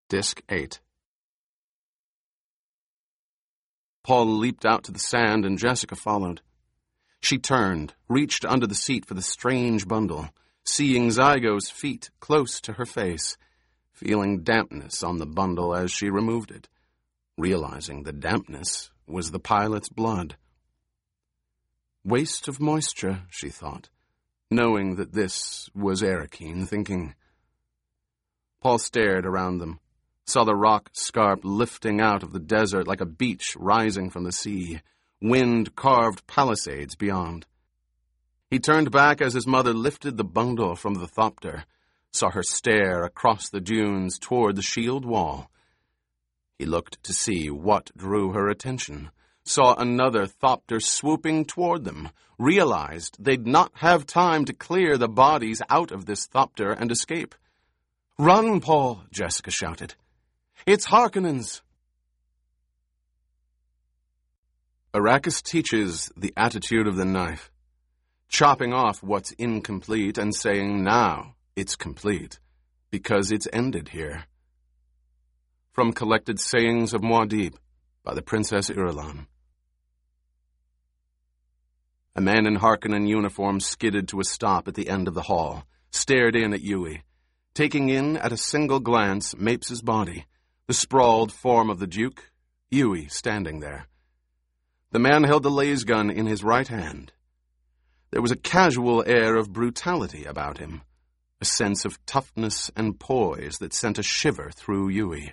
Disc 8. Paul leaped out to the sand and Jessica followed. She turned, reached under the seat for the strange bundle, seeing Zygo's feet close to her face, feeling dampness on the bundle as she removed it, realizing the dampness was the pilot's blood. Waste of moisture, she thought, knowing that this was Arakeen thinking. Paul stared around them, saw the rock scarp lifting out of the desert like a beach rising from the sea, wind-carved palisades beyond. He turned back as his mother lifted the bundle from the thopter, saw her stare across the dunes toward the shield wall. He looked to see what drew her attention, saw another thopter swooping toward them, realized they'd not have time to clear the bodies out of this thopter and escape. "Run, Paul!" Jessica shouted. "It's Harkonnens!" Arrakis teaches the attitude of the knife, chopping off what's incomplete and saying now it's complete, because it's ended here. From Collected Sayings of Muad'Dib by the Princess Irulan. A man in Harkonnen uniform skidded to a stop at the end of the hall, stared in at Yueh, taking in at a single glance Mapes' body, the sprawled form of the Duke, Yueh standing there. The man held the laser gun in his right hand. There was a casual air of brutality about him, a sense of toughness and poise that sent a shiver through Yueh.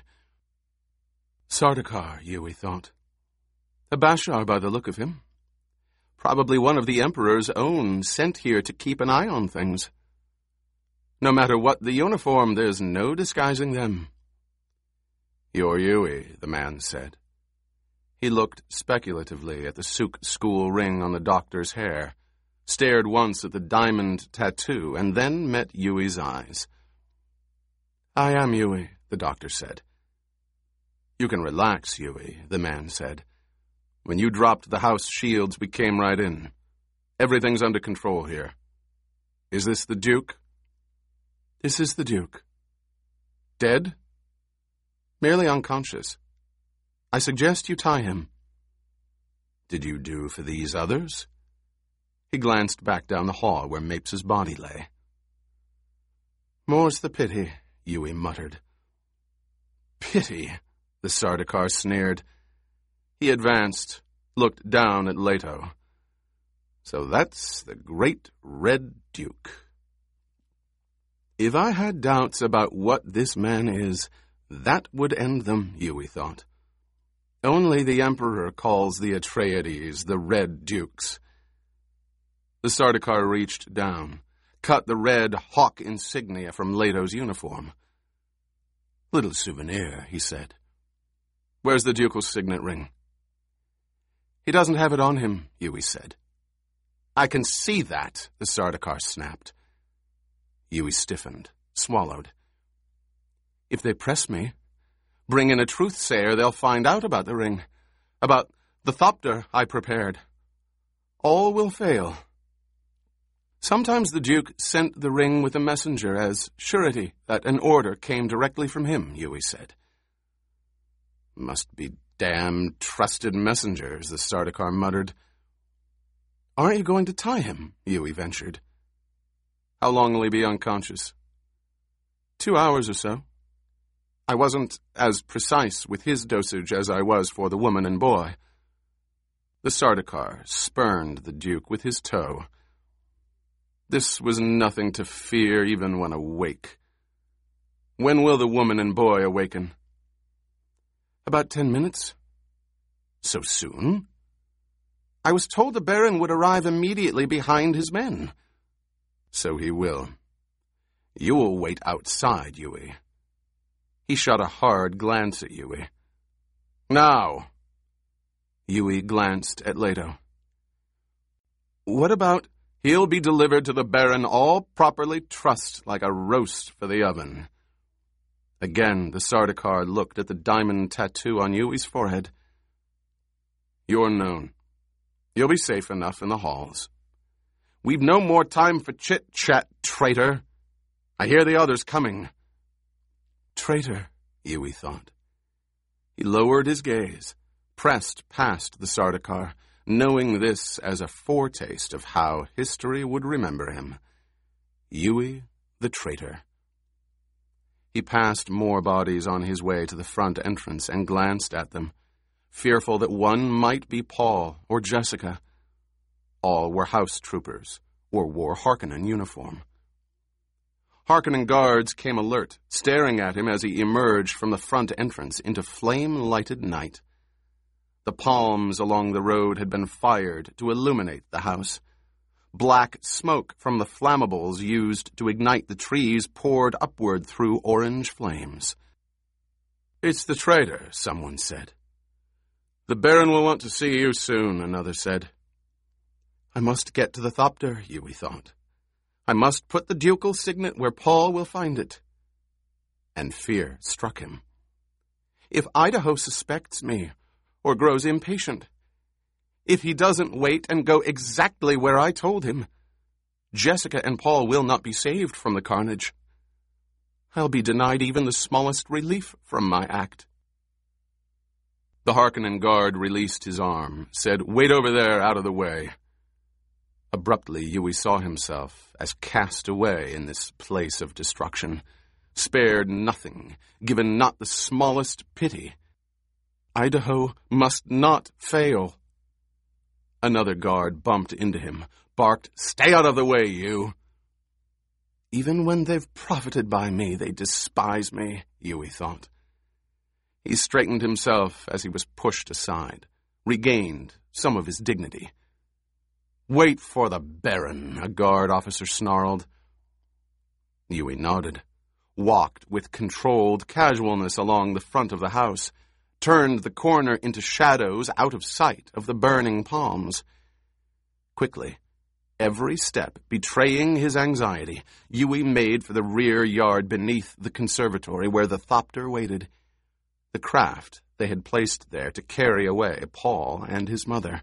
Sardaukar, Yueh thought. A Bashar by the look of him. Probably one of the Emperor's own, sent here to keep an eye on things. No matter what the uniform, there's no disguising them. You're Yueh, the man said. He looked speculatively at the Suk school ring on the doctor's hair, stared once at the diamond tattoo, and then met Yueh's eyes. I am Yueh, the doctor said. You can relax, Yueh, the man said. When you dropped the house shields, we came right in. Everything's under control here. Is this the Duke? This is the Duke. Dead? Merely unconscious. I suggest you tie him. Did you do for these others? He glanced back down the hall where Mapes' body lay. More's the pity, Yueh muttered. Pity, the Sardaukar sneered. He advanced, looked down at Leto. So that's the great Red Duke. If I had doubts about what this man is, that would end them, Yueh thought. Only the Emperor calls the Atreides the Red Dukes. The Sardaukar reached down, cut the red hawk insignia from Leto's uniform. Little souvenir, he said. Where's the ducal signet ring? He doesn't have it on him, Yueh said. I can see that, the Sardaukar snapped. Yueh stiffened, swallowed. If they press me, bring in a truthsayer, they'll find out about the ring, about the thopter I prepared. All will fail. Sometimes the Duke sent the ring with a messenger as surety that an order came directly from him, Yueh said. Must be damn trusted messengers, the Sardaukar muttered. Aren't you going to tie him? Yueh ventured. How long will he be unconscious? 2 hours or so. I wasn't as precise with his dosage as I was for the woman and boy. The Sardaukar spurned the Duke with his toe. This was nothing to fear even when awake. When will the woman and boy awaken? About 10 minutes. So soon? I was told the Baron would arrive immediately behind his men. So he will. You will wait outside, Yueh. He shot a hard glance at Yueh. Now. Yueh glanced at Leto. What about he'll be delivered to the Baron all properly trussed like a roast for the oven? Again, the Sardaukar looked at the diamond tattoo on Yueh's forehead. You're known. You'll be safe enough in the halls. We've no more time for chit-chat, traitor. I hear the others coming. Traitor, Yueh thought. He lowered his gaze, pressed past the Sardaukar, knowing this as a foretaste of how history would remember him. Yueh the traitor. He passed more bodies on his way to the front entrance and glanced at them, fearful that one might be Paul or Jessica. All were house troopers, or wore Harkonnen uniform. Harkonnen guards came alert, staring at him as he emerged from the front entrance into flame-lighted night. The palms along the road had been fired to illuminate the house. Black smoke from the flammables used to ignite the trees poured upward through orange flames. "It's the traitor," someone said. "The Baron will want to see you soon," another said. "I must get to the Thopter," Yueh thought. "I must put the ducal signet where Paul will find it." And fear struck him. If Idaho suspects me, or grows impatient, if he doesn't wait and go exactly where I told him, Jessica and Paul will not be saved from the carnage. I'll be denied even the smallest relief from my act. The Harkonnen guard released his arm, said, "Wait over there, out of the way." Abruptly, Yueh saw himself as cast away in this place of destruction, spared nothing, given not the smallest pity. Idaho must not fail. Another guard bumped into him, barked, "Stay out of the way, you!" Even when they've profited by me, they despise me, Yueh thought. He straightened himself as he was pushed aside, regained some of his dignity. "Wait for the Baron," a guard officer snarled. Yueh nodded, walked with controlled casualness along the front of the house, turned the corner into shadows out of sight of the burning palms. Quickly, every step betraying his anxiety, Yueh made for the rear yard beneath the conservatory where the Thopter waited, the craft they had placed there to carry away Paul and his mother.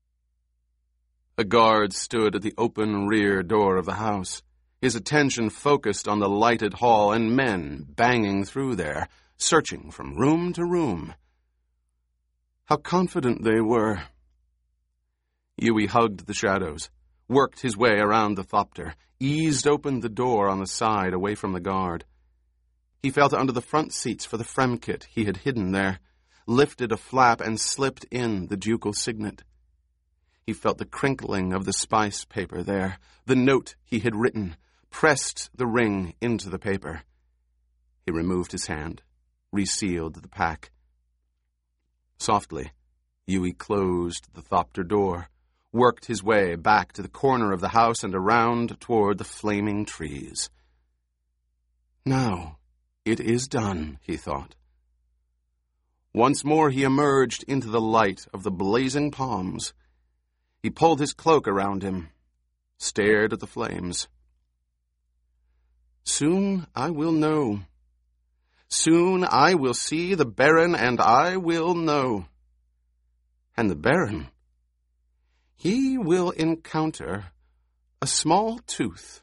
A guard stood at the open rear door of the house, his attention focused on the lighted hall and men banging through there, searching from room to room. How confident they were. Yueh hugged the shadows, worked his way around the Thopter, eased open the door on the side away from the guard. He felt under the front seats for the Fremkit he had hidden there, lifted a flap and slipped in the ducal signet. He felt the crinkling of the spice paper there, the note he had written, pressed the ring into the paper. He removed his hand, resealed the pack. Softly, Yueh closed the Thopter door, worked his way back to the corner of the house and around toward the flaming trees. Now, it is done, he thought. Once more he emerged into the light of the blazing palms. He pulled his cloak around him, stared at the flames. Soon I will know. Soon I will see the Baron, and I will know. And the Baron, he will encounter a small tooth.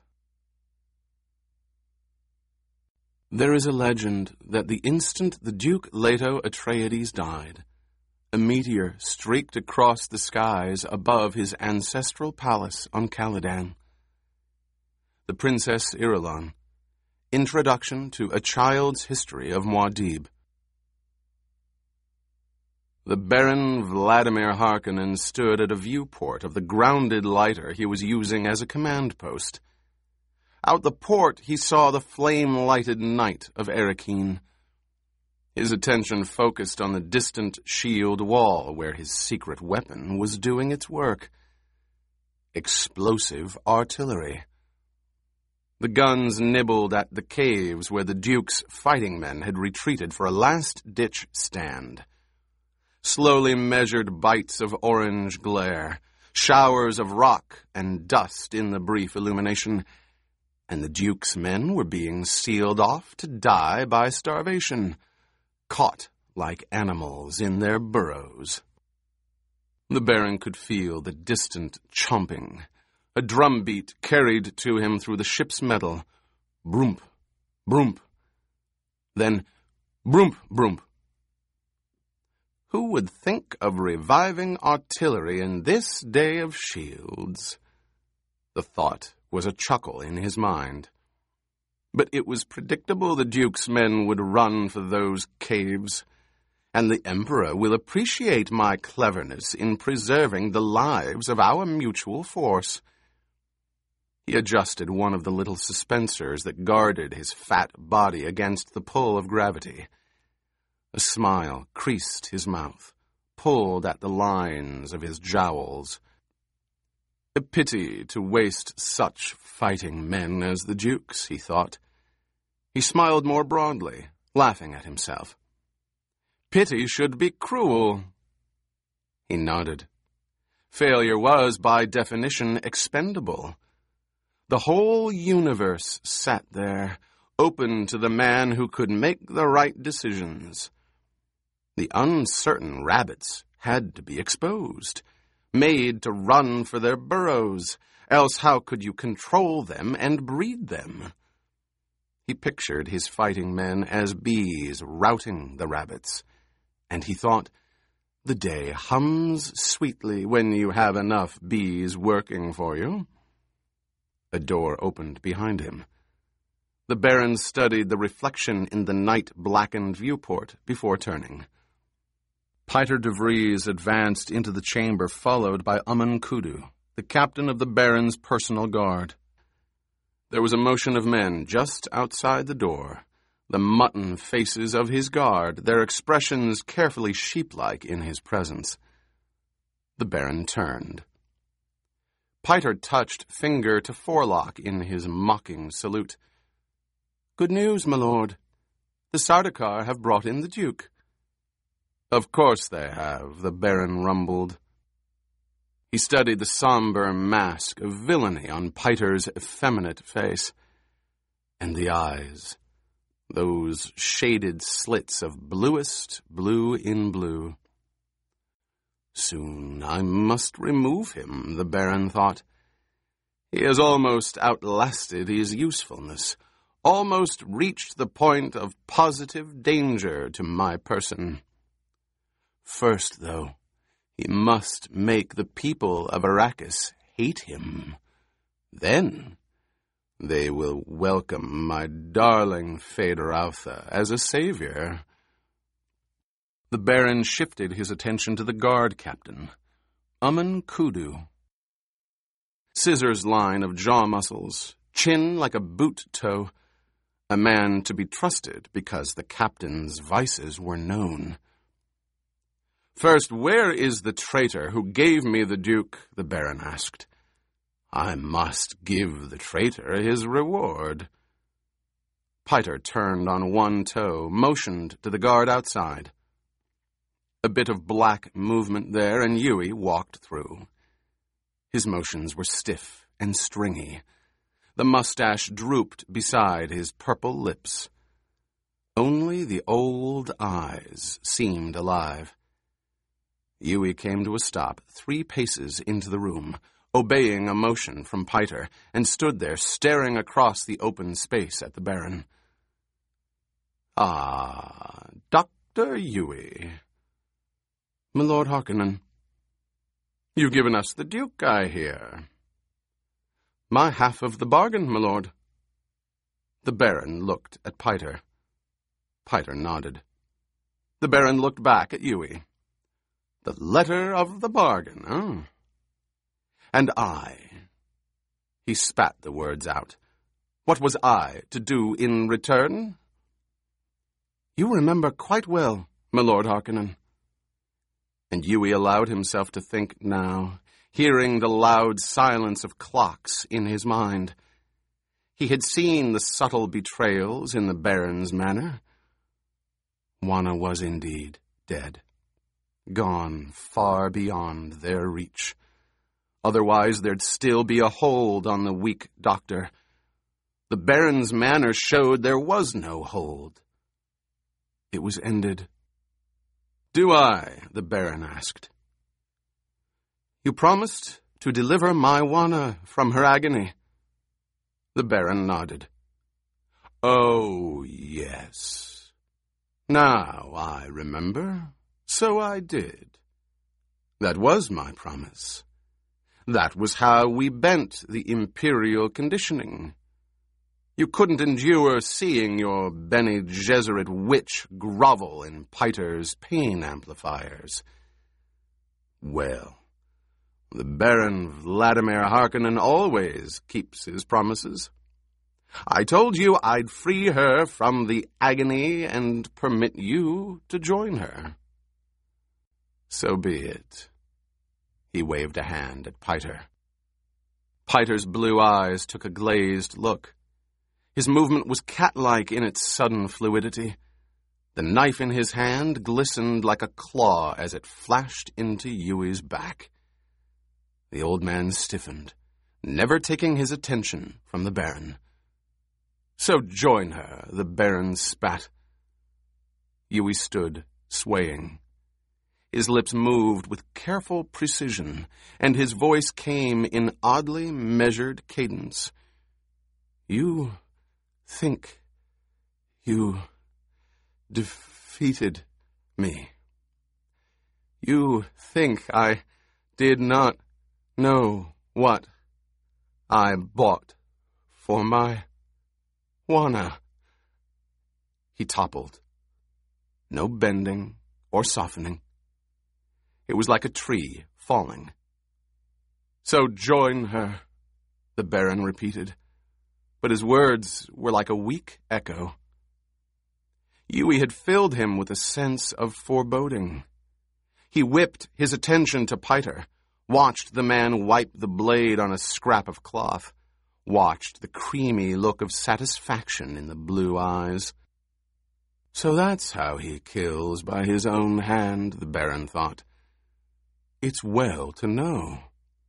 There is a legend that the instant the Duke Leto Atreides died, a meteor streaked across the skies above his ancestral palace on Caladan. The Princess Irulan. Introduction to A Child's History of Muad'Dib. The Baron Vladimir Harkonnen stood at a viewport of the grounded lighter he was using as a command post. Out the port he saw the flame-lighted night of Arrakeen. His attention focused on the distant shield wall where his secret weapon was doing its work. Explosive artillery. The guns nibbled at the caves where the Duke's fighting men had retreated for a last-ditch stand. Slowly measured bites of orange glare, showers of rock and dust in the brief illumination, and the Duke's men were being sealed off to die by starvation, caught like animals in their burrows. The Baron could feel the distant chomping. A drumbeat carried to him through the ship's metal. Broomp, broomp. Then, Broomp, broomp. Who would think of reviving artillery in this day of shields? The thought was a chuckle in his mind. But it was predictable the Duke's men would run for those caves, and the Emperor will appreciate my cleverness in preserving the lives of our mutual force. He adjusted one of the little suspensors that guarded his fat body against the pull of gravity. A smile creased his mouth, pulled at the lines of his jowls. A pity to waste such fighting men as the Duke's, he thought. He smiled more broadly, laughing at himself. Pity should be cruel. He nodded. Failure was, by definition, expendable. The whole universe sat there, open to the man who could make the right decisions. The uncertain rabbits had to be exposed, made to run for their burrows, else how could you control them and breed them? He pictured his fighting men as bees routing the rabbits, and he thought, the day hums sweetly when you have enough bees working for you. A door opened behind him. The Baron studied the reflection in the night-blackened viewport before turning. Piter de Vries advanced into the chamber, followed by Uman Kudu, the captain of the Baron's personal guard. There was a motion of men just outside the door, the mutton faces of his guard, their expressions carefully sheep-like in his presence. The Baron turned. Piter touched finger to forelock in his mocking salute. "Good news, my lord. The Sardaukar have brought in the Duke." "Of course they have," the Baron rumbled. He studied the somber mask of villainy on Piter's effeminate face. And the eyes, those shaded slits of bluest blue in blue. Soon I must remove him, the Baron thought. He has almost outlasted his usefulness, almost reached the point of positive danger to my person. First, though, he must make the people of Arrakis hate him. Then they will welcome my darling Feyd-Rautha as a savior. The Baron shifted his attention to the guard captain, Uman Kudu. Scissors line of jaw muscles, chin like a boot toe, a man to be trusted because the captain's vices were known. "First, where is the traitor who gave me the Duke?" the Baron asked. "I must give the traitor his reward." Piter turned on one toe, motioned to the guard outside. A bit of black movement there, and Yueh walked through. His motions were stiff and stringy. The mustache drooped beside his purple lips. Only the old eyes seemed alive. Yueh came to a stop 3 paces into the room, obeying a motion from Piter, and stood there staring across the open space at the Baron. "Ah, Dr. Yueh." "My Lord Harkonnen." "You've given us the Duke, I hear." "My half of the bargain, my lord." The Baron looked at Piter. Piter nodded. The Baron looked back at Yueh. "The letter of the bargain, eh? And I." He spat the words out. "What was I to do in return?" "You remember quite well, my Lord Harkonnen." And Yueh allowed himself to think now, hearing the loud silence of clocks in his mind. He had seen the subtle betrayals in the Baron's manner. Wanna was indeed dead, gone far beyond their reach. Otherwise there'd still be a hold on the weak doctor. The Baron's manner showed there was no hold. It was ended. "Do I?" the Baron asked. "You promised to deliver my Wanna from her agony." The Baron nodded. "Oh, yes." Now I remember. So I did. That was my promise. That was how we bent the imperial conditioning. You couldn't endure seeing your Bene Gesserit witch grovel in Piter's pain amplifiers. Well, the Baron Vladimir Harkonnen always keeps his promises. I told you I'd free her from the agony and permit you to join her. So be it. He waved a hand at Piter. Piter's blue eyes took a glazed look. His movement was cat-like in its sudden fluidity. The knife in his hand glistened like a claw as it flashed into Yui's back. The old man stiffened, never taking his attention from the Baron. So join her, the Baron spat. Yui stood, swaying. His lips moved with careful precision, and his voice came in oddly measured cadence. You think you defeated me. You think I did not know what I bought for my Wana. He toppled. No bending or softening. It was like a tree falling. So join her, the Baron repeated, but his words were like a weak echo. Yui had filled him with a sense of foreboding. He whipped his attention to Piter, watched the man wipe the blade on a scrap of cloth, watched the creamy look of satisfaction in the blue eyes. So that's how he kills by his own hand, the Baron thought. It's well to know.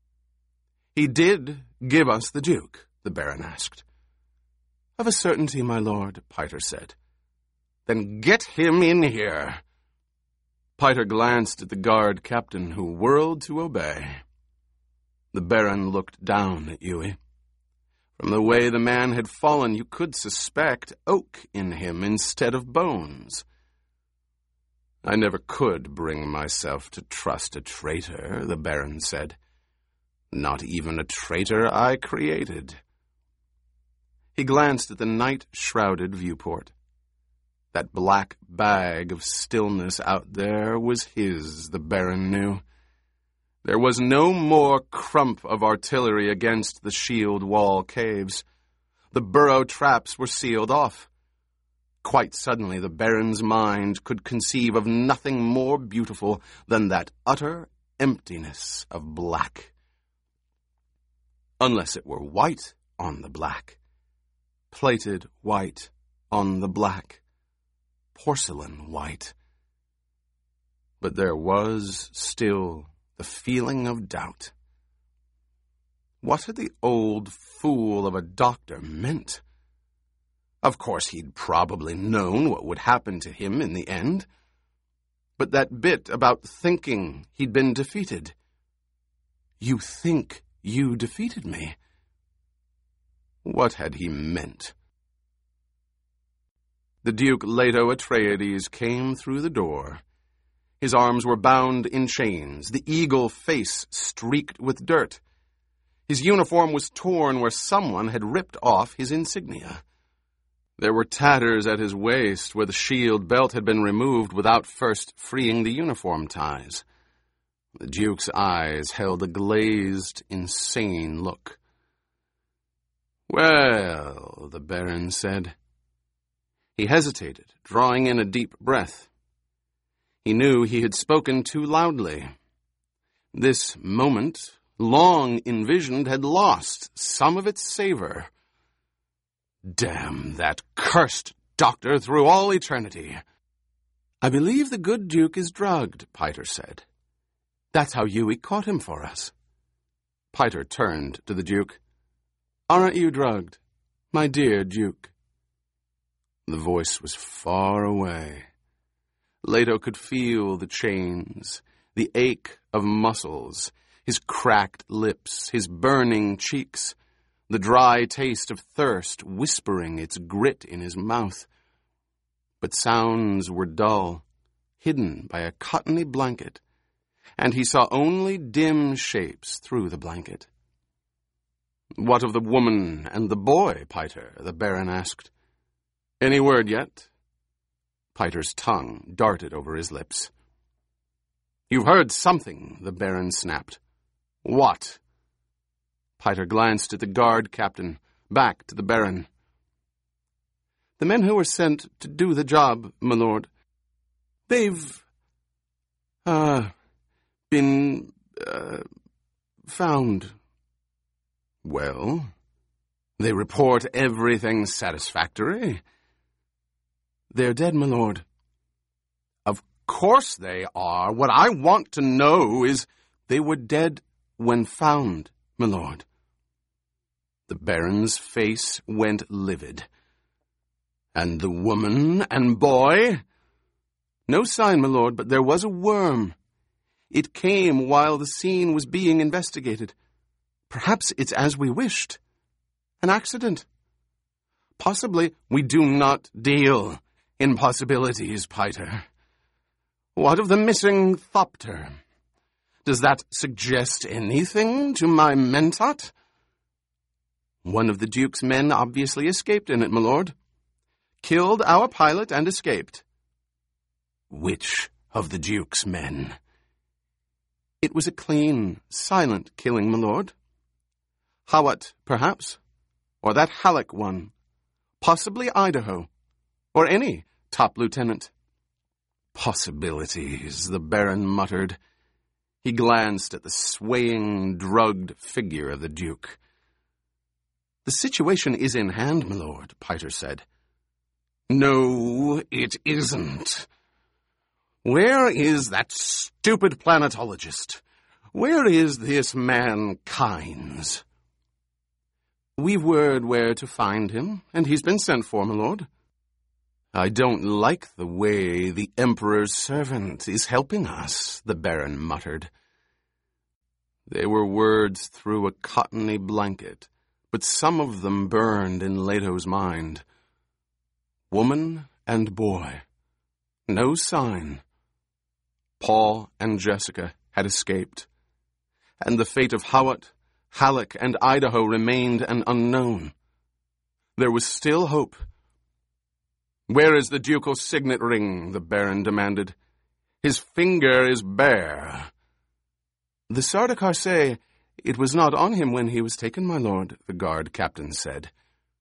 He did give us the Duke, the Baron asked. Of a certainty, my lord, Piter said. Then get him in here. Piter glanced at the guard captain, who whirled to obey. The Baron looked down at Yui. From the way the man had fallen, you could suspect oak in him instead of bones. I never could bring myself to trust a traitor, the Baron said. Not even a traitor I created. He glanced at the night-shrouded viewport. That black bag of stillness out there was his, the Baron knew. There was no more crump of artillery against the shield wall caves. The burrow traps were sealed off. Quite suddenly, the Baron's mind could conceive of nothing more beautiful than that utter emptiness of black. Unless it were white on the black. Plated white on the black. Porcelain white. But there was still the feeling of doubt. What had the old fool of a doctor meant? Of course, he'd probably known what would happen to him in the end. But that bit about thinking he'd been defeated. You think you defeated me? What had he meant? The Duke Leto Atreides came through the door. His arms were bound in chains, the eagle face streaked with dirt. His uniform was torn where someone had ripped off his insignia. There were tatters at his waist where the shield belt had been removed without first freeing the uniform ties. The Duke's eyes held a glazed, insane look. Well, the Baron said. He hesitated, drawing in a deep breath. He knew he had spoken too loudly. This moment, long envisioned, had lost some of its savor. Damn that cursed doctor through all eternity. I believe the good Duke is drugged, Piter said. That's how Yui caught him for us. Piter turned to the Duke. Aren't you drugged, my dear Duke? The voice was far away. Leto could feel the chains, the ache of muscles, his cracked lips, his burning cheeks, the dry taste of thirst whispering its grit in his mouth. but sounds were dull, hidden by a cottony blanket, and he saw only dim shapes through the blanket. "What of the woman and the boy, Piter?" the Baron asked. "Any word yet?" Piter's tongue darted over his lips. "You've heard something," the Baron snapped. "What?" Piter glanced at the guard captain, back to the Baron. "The men who were sent to do the job, my lord, they've, been, found." "Well, they report everything satisfactory." "They're dead, my lord." "Of course they are. What I want to know is—" "They were dead when found, my lord." The Baron's face went livid. "And the woman and boy?" "No sign, my lord, but there was a worm. It came while the scene was being investigated. Perhaps it's as we wished. An accident. Possibly we do not deal in possibilities, Piter. What of the missing Thopter? Does that suggest anything to my mentat?" "One of the Duke's men obviously escaped in it, my lord. Killed our pilot and escaped." "Which of the Duke's men?" "It was a clean, silent killing, my lord. Hawat, perhaps, or that Halleck one, possibly Idaho, or any top lieutenant." "Possibilities," the Baron muttered. He glanced at the swaying, drugged figure of the Duke. "The situation is in hand, my lord," Piter said. "No, it isn't. Where is that stupid planetologist? Where is this man Kynes?" "We've word where to find him, and he's been sent for, my lord." "I don't like the way the Emperor's servant is helping us," the Baron muttered. They were words through a cottony blanket, but some of them burned in Leto's mind. Woman and boy. No sign. Paul and Jessica had escaped, and the fate of Hawat, Halleck, and Idaho remained an unknown. There was still hope. "Where is the ducal signet ring?" the Baron demanded. "His finger is bare." "The Sardaukar say it was not on him when he was taken, my lord," the guard captain said.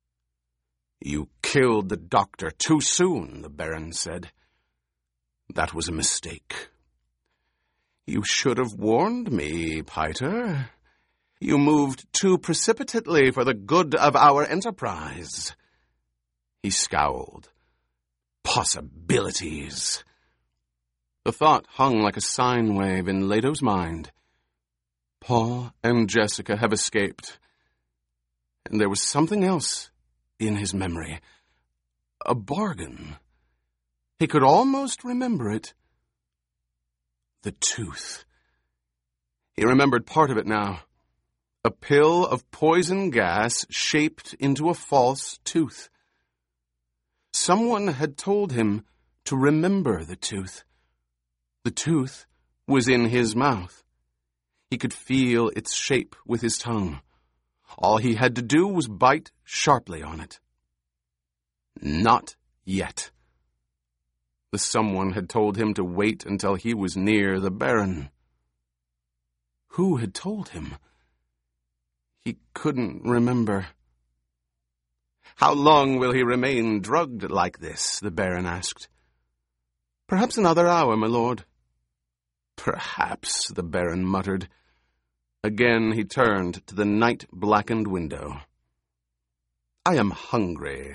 "You killed the doctor too soon," the Baron said. "That was a mistake." "You should have warned me, Piter. You moved too precipitately for the good of our enterprise." He scowled. "Possibilities." The thought hung like a sine wave in Leto's mind. Paul and Jessica have escaped. And there was something else in his memory. A bargain. He could almost remember it. The tooth. He remembered part of it now. A pill of poison gas shaped into a false tooth. Someone had told him to remember the tooth. The tooth was in his mouth. He could feel its shape with his tongue. All he had to do was bite sharply on it. Not yet. The someone had told him to wait until he was near the Baron. Who had told him? He couldn't remember. "How long will he remain drugged like this?" the Baron asked. "Perhaps another hour, my lord." "Perhaps," the Baron muttered. Again he turned to the night-blackened window. "I am hungry."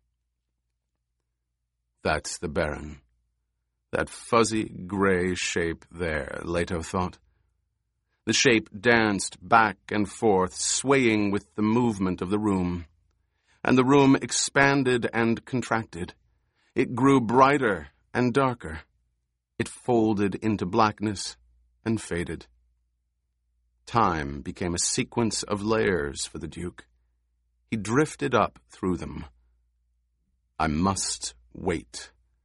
That's the Baron. That fuzzy gray shape there, Leto thought. The shape danced back and forth, swaying with the movement of the room. And the room expanded and contracted. It grew brighter and darker. It folded into blackness and faded. Time became a sequence of layers for the Duke. He drifted up through them. I must wait,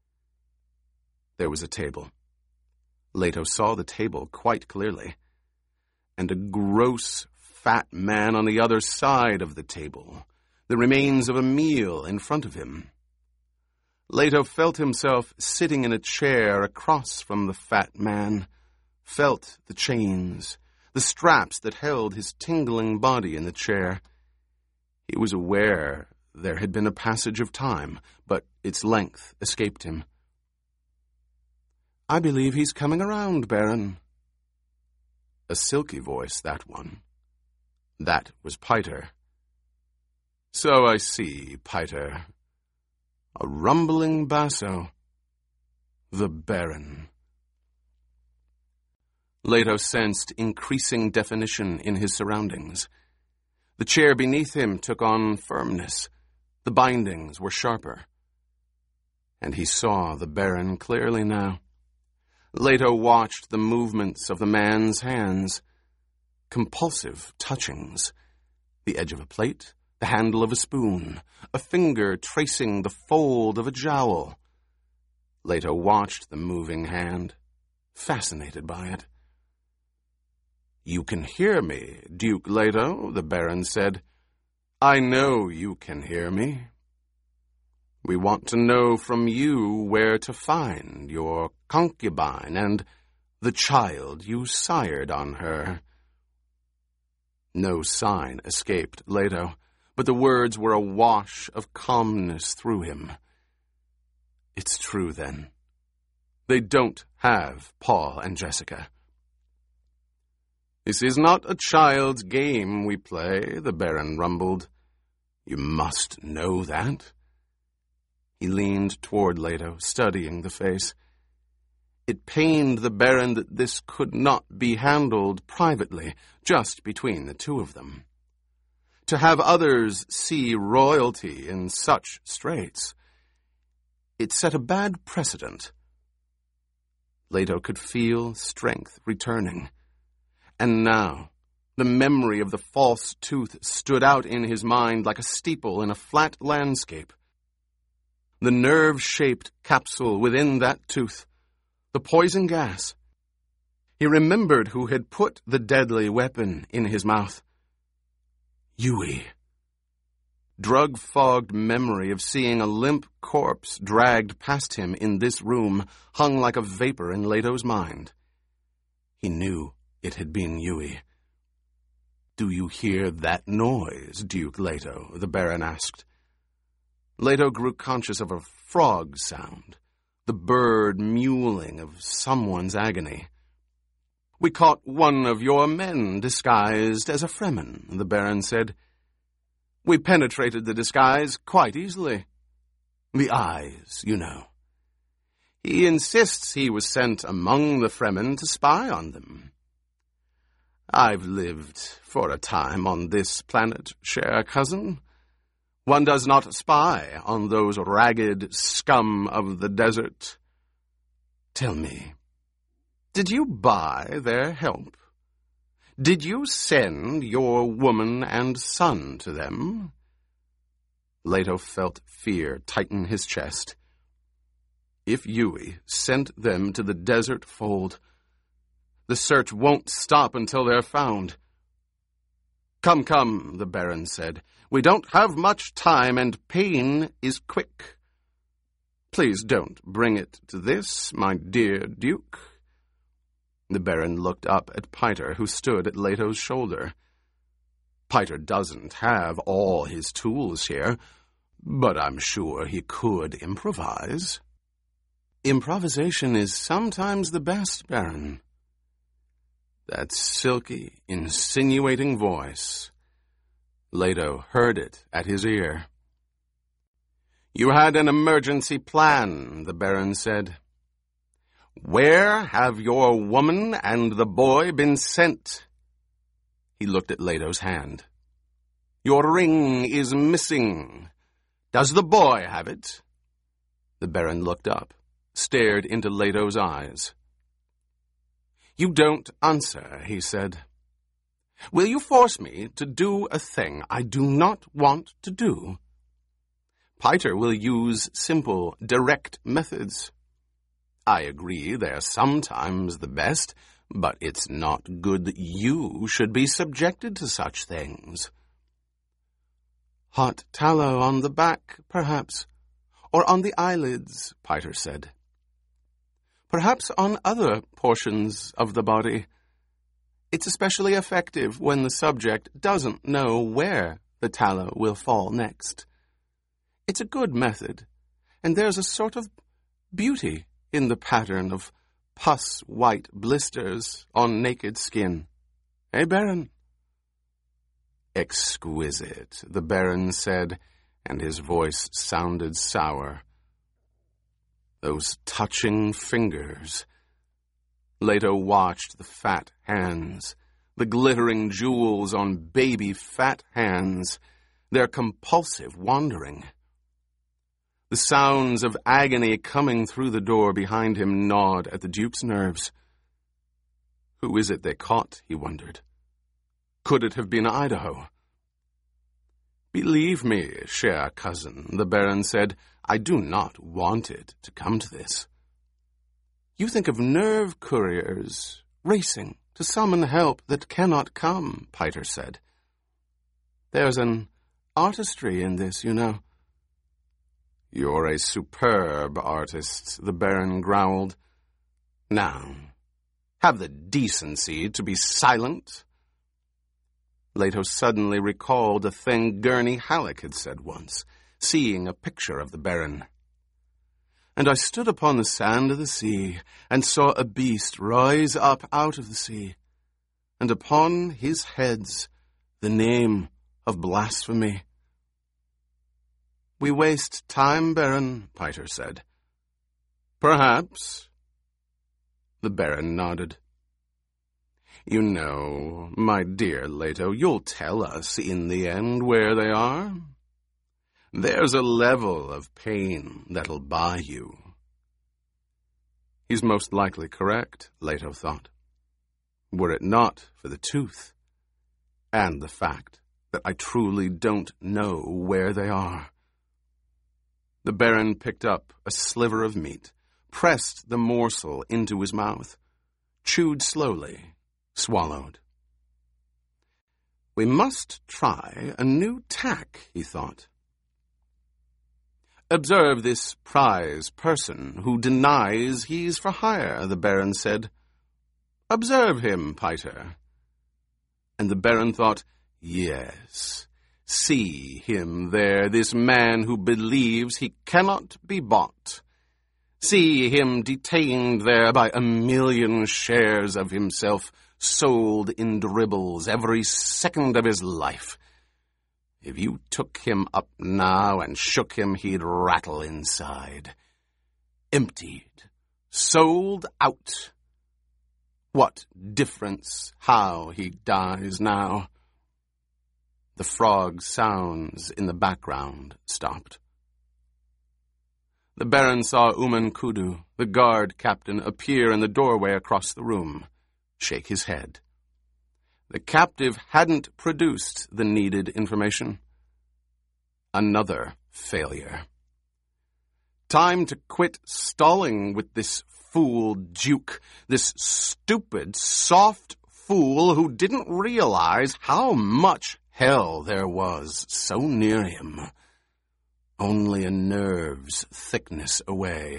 There was a table. Leto saw the table quite clearly, and a gross, fat man on the other side of the table, the remains of a meal in front of him. Leto felt himself sitting in a chair across from the fat man, felt the chains, the straps that held his tingling body in the chair. He was aware there had been a passage of time, but its length escaped him. "I believe he's coming around, Baron." A silky voice, that one. That was Piter. "So I see, Piter." A rumbling basso. The Baron. Leto sensed increasing definition in his surroundings. The chair beneath him took on firmness. The bindings were sharper. And he saw the Baron clearly now. Leto watched the movements of the man's hands. Compulsive touchings. The edge of a plate, the handle of a spoon, a finger tracing the fold of a jowl. Leto watched the moving hand, fascinated by it. "You can hear me, Duke Leto," the Baron said. "I know you can hear me. We want to know from you where to find your concubine and the child you sired on her." No sign escaped Leto, but the words were a wash of calmness through him. It's true, then. They don't have Paul and Jessica. "This is not a child's game we play," the Baron rumbled. "You must know that." He leaned toward Leto, studying the face. It pained the Baron that this could not be handled privately, just between the two of them. To have others see royalty in such straits, it set a bad precedent. Leto could feel strength returning. And now, the memory of the false tooth stood out in his mind like a steeple in a flat landscape. The nerve-shaped capsule within that tooth, the poison gas. He remembered who had put the deadly weapon in his mouth. Yui. Drug-fogged memory of seeing a limp corpse dragged past him in this room hung like a vapor in Leto's mind. He knew it had been Yui. "Do you hear that noise, Duke Leto?" the Baron asked. Leto grew conscious of a frog sound, the bird mewling of someone's agony. "We caught one of your men disguised as a Fremen," the Baron said. "We penetrated the disguise quite easily. The eyes, you know. He insists he was sent among the Fremen to spy on them. I've lived for a time on this planet, cher cousin. One does not spy on those ragged scum of the desert. Tell me, did you buy their help? Did you send your woman and son to them?" Leto felt fear tighten his chest. If Yui sent them to the desert fold, the search won't stop until they're found. Come, the Baron said. "We don't have much time, and pain is quick. Please don't bring it to this, my dear Duke." The Baron looked up at Piter, who stood at Leto's shoulder. "Piter doesn't have all his tools here, but I'm sure he could improvise." "Improvisation is sometimes the best, Baron." That silky, insinuating voice. Leto heard it at his ear. "You had an emergency plan," the Baron said. "Where have your woman and the boy been sent?" He looked at Leto's hand. "Your ring is missing. Does the boy have it?" The Baron looked up, stared into Leto's eyes. "You don't answer," he said. "Will you force me to do a thing I do not want to do?" Piter will use simple, direct methods. I agree they're sometimes the best, but it's not good that you should be subjected to such things. Hot tallow on the back, perhaps, or on the eyelids, Piter said. Perhaps on other portions of the body. It's especially effective when the subject doesn't know where the tallow will fall next. It's a good method, and there's a sort of beauty in the pattern of pus-white blisters on naked skin. Eh, Baron? Exquisite, the Baron said, and his voice sounded sour. Those touching fingers. Leto watched the fat hands, the glittering jewels on baby fat hands, their compulsive wandering. The sounds of agony coming through the door behind him gnawed at the Duke's nerves. Who is it they caught, he wondered. Could it have been Idaho? Believe me, cher cousin, the Baron said, I do not want it to come to this. You think of nerve couriers racing to summon help that cannot come, Piter said. There's an artistry in this, you know. You're a superb artist, the Baron growled. Now, have the decency to be silent. Leto suddenly recalled a thing Gurney Halleck had said once, seeing a picture of the Baron. And I stood upon the sand of the sea, and saw a beast rise up out of the sea, and upon his heads the name of blasphemy. We waste time, Baron, Piter said. Perhaps. The Baron nodded. You know, my dear Leto, you'll tell us in the end where they are. There's a level of pain that'll buy you. He's most likely correct, Leto thought. Were it not for the tooth, and the fact that I truly don't know where they are. The Baron picked up a sliver of meat, pressed the morsel into his mouth, chewed slowly, swallowed. We must try a new tack, he thought. Observe this prize person who denies he's for hire, the Baron said. Observe him, Piter. And the Baron thought, yes, see him there, this man who believes he cannot be bought. See him detained there by 1,000,000 shares of himself, sold in dribbles every second of his life. If you took him up now and shook him, he'd rattle inside. Emptied. Sold out. What difference how he dies now? The frog sounds in the background stopped. The Baron saw Uman Kudu, the guard captain, appear in the doorway across the room, shake his head. The captive hadn't produced the needed information. Another failure. Time to quit stalling with this fool Duke, this stupid, soft fool who didn't realize how much hell there was so near him. Only a nerve's thickness away.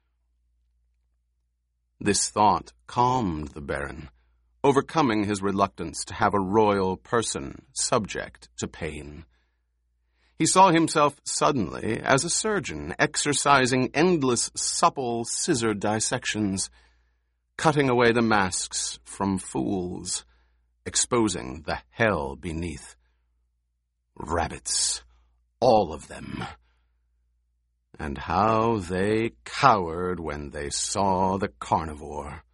This thought calmed the Baron, overcoming his reluctance to have a royal person subject to pain. He saw himself suddenly as a surgeon exercising endless supple scissor dissections, cutting away the masks from fools, exposing the hell beneath. Rabbits, all of them. And how they cowered when they saw the carnivore.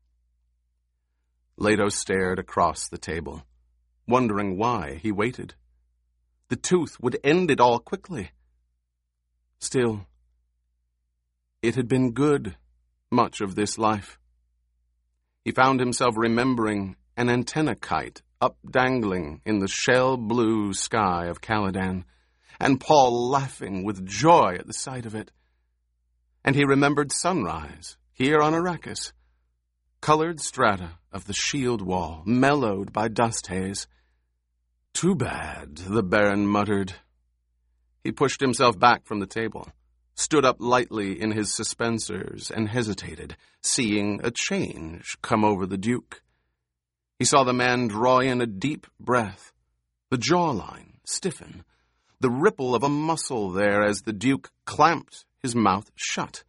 Leto stared across the table, wondering why he waited. The tooth would end it all quickly. Still, it had been good, much of this life. He found himself remembering an antenna kite up-dangling in the shell-blue sky of Caladan, and Paul laughing with joy at the sight of it. And he remembered sunrise here on Arrakis. Colored strata of the shield wall, mellowed by dust haze. Too bad, the Baron muttered. He pushed himself back from the table, stood up lightly in his suspensors, and hesitated, seeing a change come over the Duke. He saw the man draw in a deep breath, the jawline stiffen, the ripple of a muscle there as the Duke clamped his mouth shut.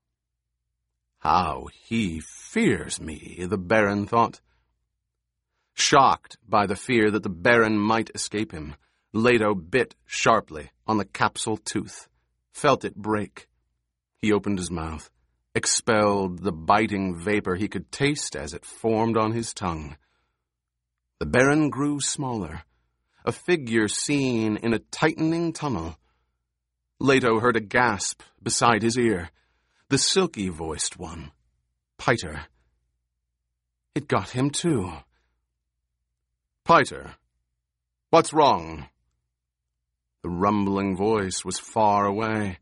How he fears me, the Baron thought. Shocked by the fear that the Baron might escape him, Leto bit sharply on the capsule tooth, felt it break. He opened his mouth, expelled the biting vapor he could taste as it formed on his tongue. The Baron grew smaller, a figure seen in a tightening tunnel. Leto heard a gasp beside his ear, the silky-voiced one, Piter. It got him too. Piter, what's wrong? The rumbling voice was far away.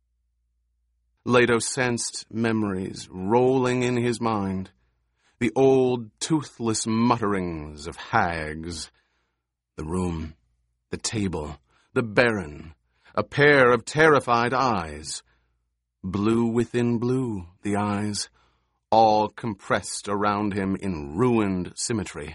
Leto sensed memories rolling in his mind, the old toothless mutterings of hags. The room, the table, the Baron, a pair of terrified eyes. Blue within blue, the eyes, all compressed around him in ruined symmetry.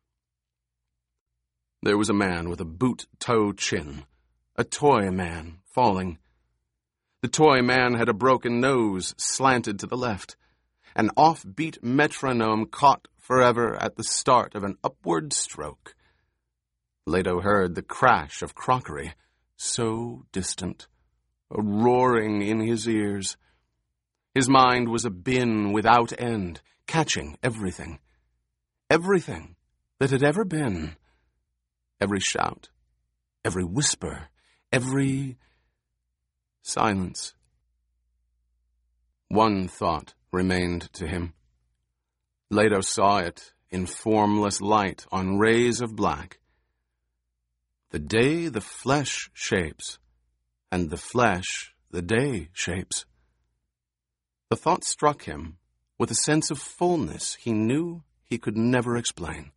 There was a man with a boot-toe chin, a toy man falling. The toy man had a broken nose slanted to the left, an off-beat metronome caught forever at the start of an upward stroke. Leto heard the crash of crockery, so distant, a roaring in his ears. His mind was a bin without end, catching everything. Everything that had ever been. Every shout, every whisper, every silence. One thought remained to him. Leto saw it in formless light on rays of black. The day the flesh shapes, and the flesh the day shapes. The thought struck him with a sense of fullness he knew he could never explain.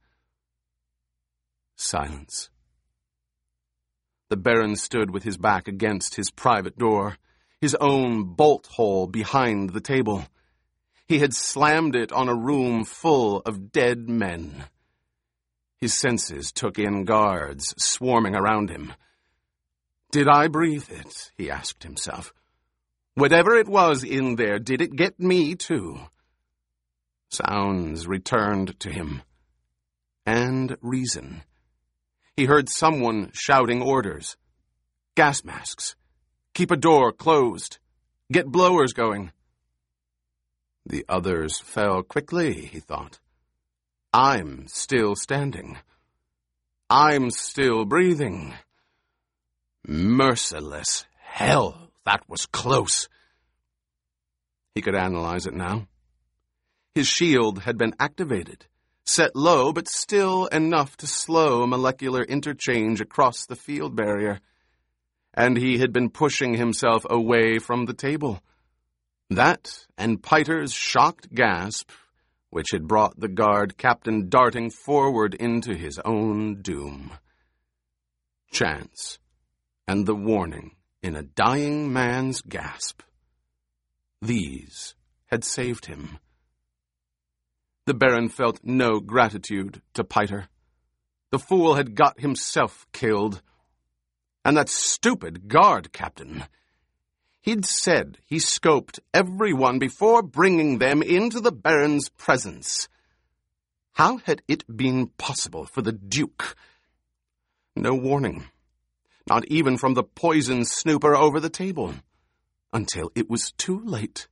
Silence. The Baron stood with his back against his private door, his own bolt hole behind the table. He had slammed it on a room full of dead men. His senses took in guards swarming around him. Did I breathe it? He asked himself. Whatever it was in there, did it get me too? Sounds returned to him. And reason. He heard someone shouting orders. Gas masks. Keep a door closed. Get blowers going. The others fell quickly, he thought. I'm still standing. I'm still breathing. Merciless hell, that was close. He could analyze it now. His shield had been activated, set low, but still enough to slow molecular interchange across the field barrier. And he had been pushing himself away from the table. That and Piter's shocked gasp, which had brought the guard captain darting forward into his own doom. Chance, and the warning in a dying man's gasp. These had saved him. The Baron felt no gratitude to Piter. The fool had got himself killed. And that stupid guard captain. He'd said he scoped everyone before bringing them into the Baron's presence. How had it been possible for the Duke? No warning. Not even from the poison snooper over the table. Until it was too late.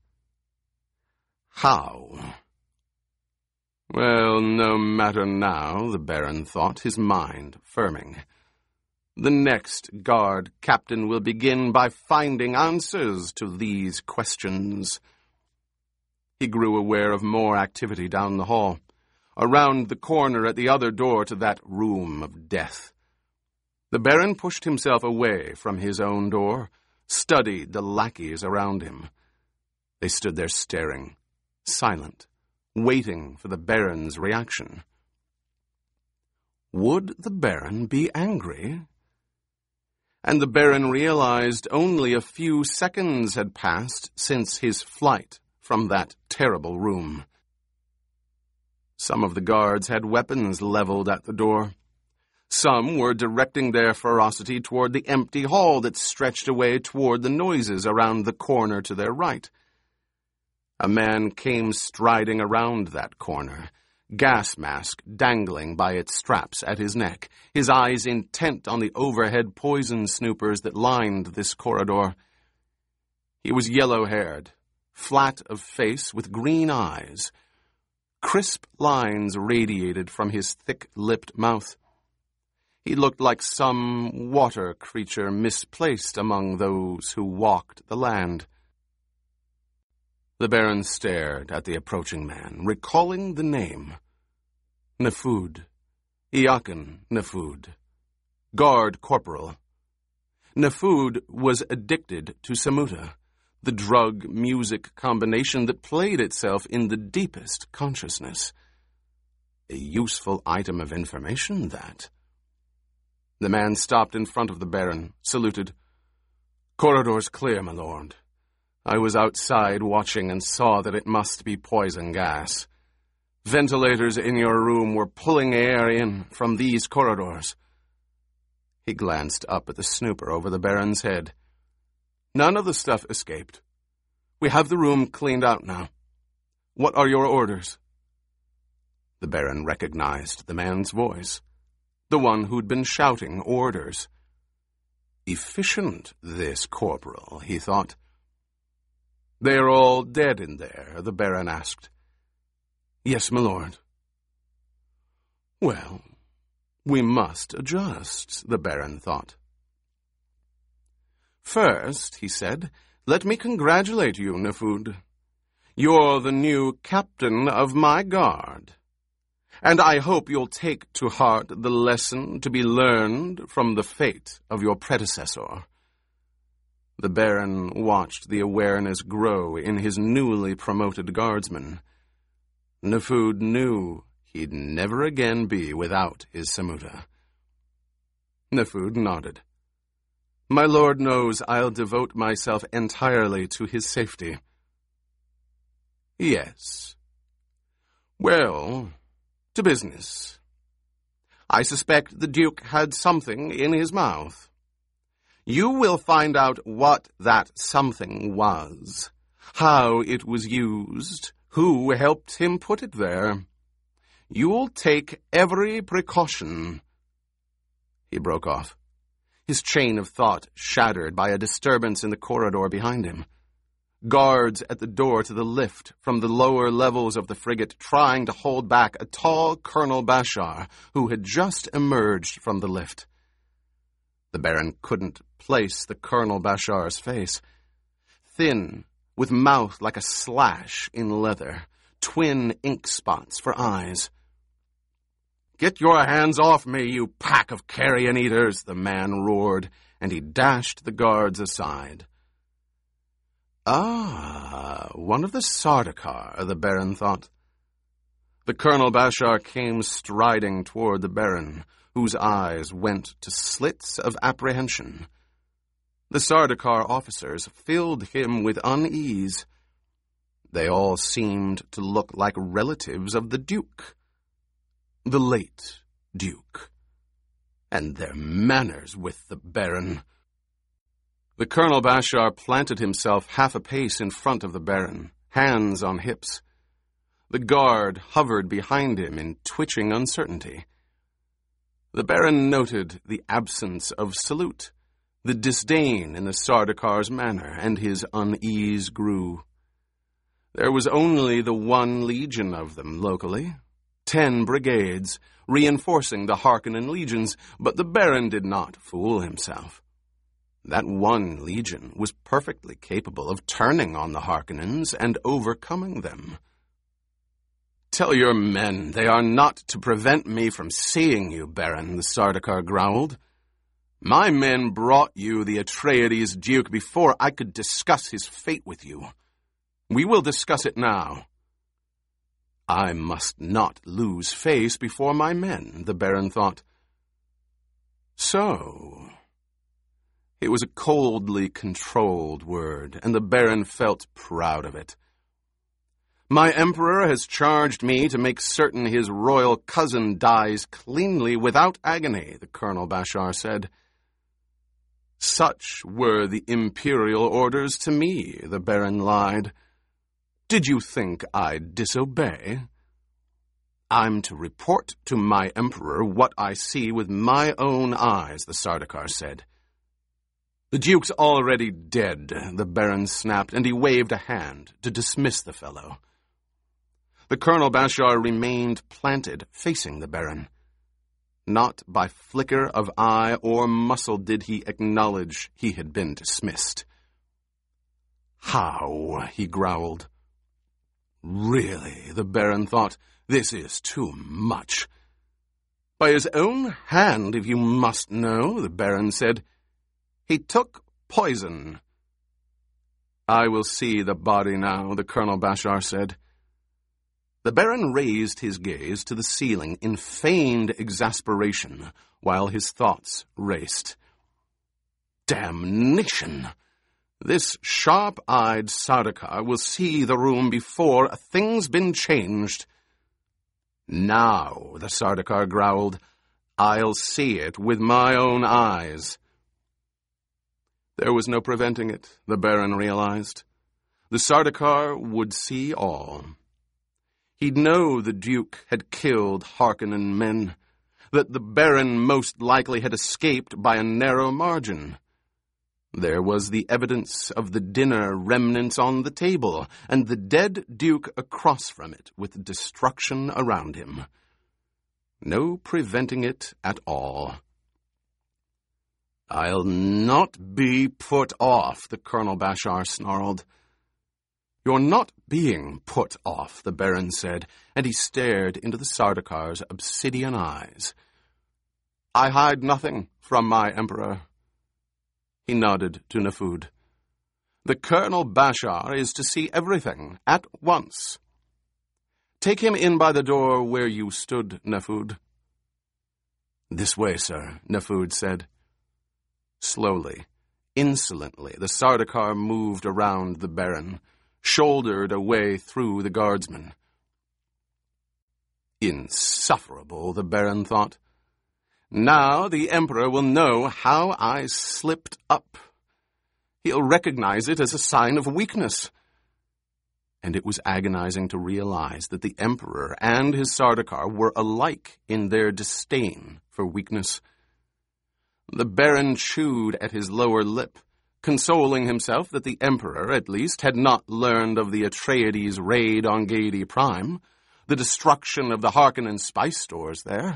How? Well, no matter now, the Baron thought, his mind firming. The next guard captain will begin by finding answers to these questions. He grew aware of more activity down the hall, around the corner at the other door to that room of death. The Baron pushed himself away from his own door, studied the lackeys around him. They stood there staring, silent, waiting for the Baron's reaction. Would the Baron be angry? And the Baron realized only a few seconds had passed since his flight from that terrible room. Some of the guards had weapons leveled at the door. Some were directing their ferocity toward the empty hall that stretched away toward the noises around the corner to their right. A man came striding around that corner, gas mask dangling by its straps at his neck, his eyes intent on the overhead poison snoopers that lined this corridor. He was yellow-haired, flat of face with green eyes. Crisp lines radiated from his thick-lipped mouth. He looked like some water creature misplaced among those who walked the land. The Baron stared at the approaching man, recalling the name. Nefud. Iakon Nefud. Guard Corporal. Nefud was addicted to Samuta, the drug-music combination that played itself in the deepest consciousness. A useful item of information, that. The man stopped in front of the Baron, saluted. "Corridor's clear, my lord. I was outside watching and saw that it must be poison gas. Ventilators in your room were pulling air in from these corridors." He glanced up at the snooper over the Baron's head. "None of the stuff escaped. We have the room cleaned out now. What are your orders?" The Baron recognized the man's voice, the one who'd been shouting orders. Efficient, this corporal, he thought. "They're all dead in there?" the Baron asked. "Yes, my lord." "Well, we must adjust," the Baron thought. "First," he said, "let me congratulate you, Nefud. You're the new captain of my guard. And I hope you'll take to heart the lesson to be learned from the fate of your predecessor." The Baron watched the awareness grow in his newly promoted guardsman. Nefud knew he'd never again be without his Samuta. Nefud nodded. "My lord knows I'll devote myself entirely to his safety." "Yes. Well, to business. I suspect the Duke had something in his mouth. You will find out what that something was, how it was used, who helped him put it there. You'll take every precaution." He broke off, his chain of thought shattered by a disturbance in the corridor behind him. Guards at the door to the lift from the lower levels of the frigate trying to hold back a tall Colonel Bashar who had just emerged from the lift. The Baron couldn't place the Colonel Bashar's face. Thin, with mouth like a slash in leather, twin ink spots for eyes. "Get your hands off me, you pack of carrion eaters," the man roared, and he dashed the guards aside. "Ah, one of the Sardaukar," the Baron thought. The Colonel Bashar came striding toward the Baron, whose eyes went to slits of apprehension. The Sardaukar officers filled him with unease. They all seemed to look like relatives of the Duke, the late Duke, and their manners with the Baron. The Colonel Bashar planted himself half a pace in front of the Baron, hands on hips. The guard hovered behind him in twitching uncertainty. The Baron noted the absence of salute, the disdain in the Sardaukar's manner, and his unease grew. There was only the 1 legion of them locally, 10 brigades, reinforcing the Harkonnen legions, but the Baron did not fool himself. That 1 legion was perfectly capable of turning on the Harkonnens and overcoming them. "Tell your men they are not to prevent me from seeing you, Baron," the Sardaukar growled. "My men brought you the Atreides Duke before I could discuss his fate with you. We will discuss it now, I must not lose face before my men, the Baron thought. So, it was a coldly controlled word, and the Baron felt proud of it. My emperor has charged me to make certain his royal cousin dies cleanly without agony, the Colonel Bashar said. Such were the imperial orders to me, the Baron lied. Did you think I'd disobey? I'm to report to my emperor what I see with my own eyes, the Sardaukar said. The Duke's already dead, the Baron snapped, and he waved a hand to dismiss the fellow. The Colonel Bashar remained planted, facing the Baron. Not by flicker of eye or muscle did he acknowledge he had been dismissed. How? He growled. Really, the Baron thought, this is too much. By his own hand, if you must know, the Baron said. He took poison. I will see the body now, the Colonel Bashar said. The Baron raised his gaze to the ceiling in feigned exasperation while his thoughts raced. Damnation! This sharp-eyed Sardaukar will see the room before a thing's been changed. Now, the Sardaukar growled, I'll see it with my own eyes. There was no preventing it, the Baron realized. The Sardaukar would see all. He'd know the Duke had killed Harkonnen men, that the Baron most likely had escaped by a narrow margin. There was the evidence of the dinner remnants on the table, and the dead Duke across from it with destruction around him. No preventing it at all. I'll not be put off, the Colonel Bashar snarled. You're not being put off, the Baron said, and he stared into the Sardaukar's obsidian eyes. I hide nothing from my emperor. He nodded to Nefud. The Colonel Bashar is to see everything at once. Take him in by the door where you stood, Nefud. This way, sir, Nefud said. Slowly, insolently, the Sardaukar moved around the Baron, shouldered a way through the guardsmen. Insufferable, the Baron thought. Now the Emperor will know how I slipped up. He'll recognize it as a sign of weakness. And it was agonizing to realize that the Emperor and his Sardaukar were alike in their disdain for weakness. The Baron chewed at his lower lip, consoling himself that the Emperor, at least, had not learned of the Atreides' raid on Gadi Prime, the destruction of the Harkonnen spice stores there.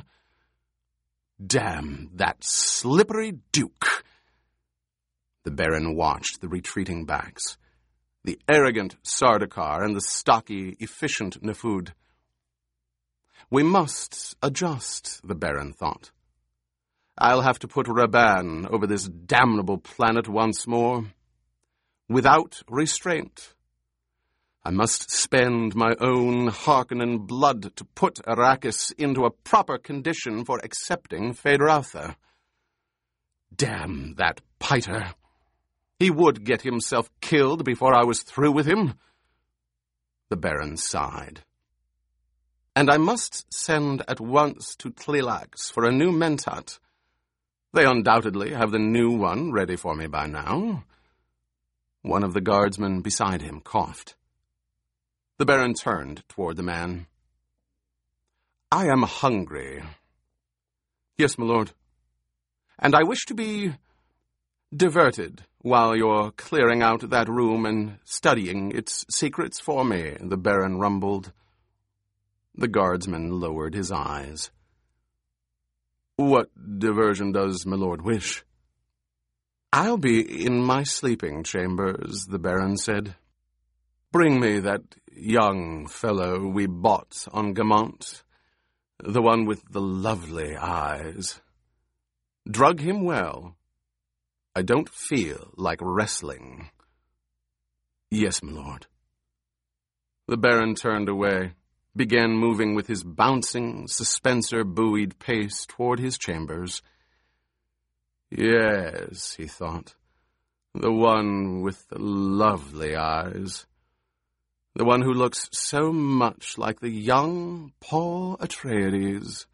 Damn that slippery Duke! The Baron watched the retreating backs, the arrogant Sardaukar and the stocky, efficient Nefud. We must adjust, the Baron thought. I'll have to put Raban over this damnable planet once more, without restraint. I must spend my own Harkonnen blood to put Arrakis into a proper condition for accepting Feyd-Rautha. Damn that Piter! He would get himself killed before I was through with him. The Baron sighed. And I must send at once to Tleilax for a new Mentat. They undoubtedly have the new one ready for me by now. One of the guardsmen beside him coughed. The Baron turned toward the man. I am hungry. Yes, my lord. And I wish to be diverted while you're clearing out that room and studying its secrets for me, the Baron rumbled. The guardsman lowered his eyes. What diversion does my lord wish? I'll be in my sleeping chambers, the Baron said. Bring me that young fellow we bought on Gamont, the one with the lovely eyes. Drug him well. I don't feel like wrestling. Yes, my lord. The Baron turned away, began moving with his bouncing, suspensor-buoyed pace toward his chambers. Yes, he thought, the one with the lovely eyes. The one who looks so much like the young Paul Atreides.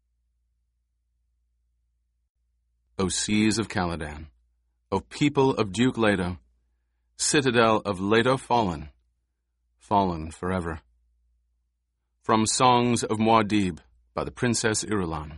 O seas of Caladan, O people of Duke Leto, citadel of Leto fallen, fallen forever. From Songs of Muad'Dib by the Princess Irulan.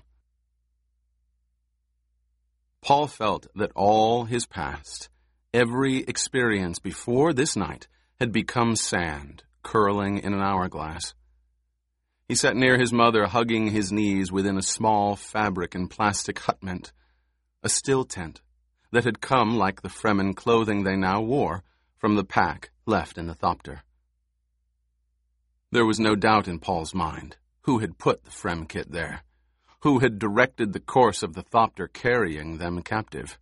Paul felt that all his past, every experience before this night, had become sand, curling in an hourglass. He sat near his mother, hugging his knees within a small fabric and plastic hutment, a still tent that had come, like the Fremen clothing they now wore, from the pack left in the Thopter. There was no doubt in Paul's mind who had put the Frem kit there, who had directed the course of the Thopter carrying them captive.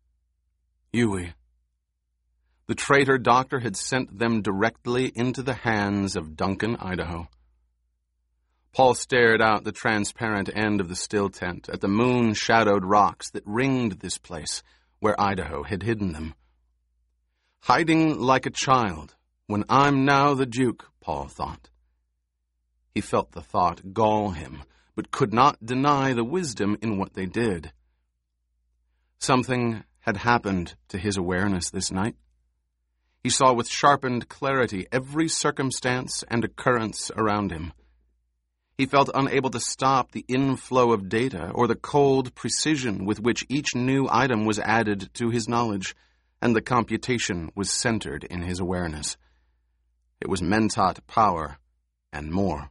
Yueh. The traitor doctor had sent them directly into the hands of Duncan Idaho. Paul stared out the transparent end of the still tent at the moon-shadowed rocks that ringed this place where Idaho had hidden them. Hiding like a child, when I'm now the Duke, Paul thought. He felt the thought gall him, but could not deny the wisdom in what they did. Something had happened to his awareness this night. He saw with sharpened clarity every circumstance and occurrence around him. He felt unable to stop the inflow of data or the cold precision with which each new item was added to his knowledge, and the computation was centered in his awareness. It was Mentat power and more.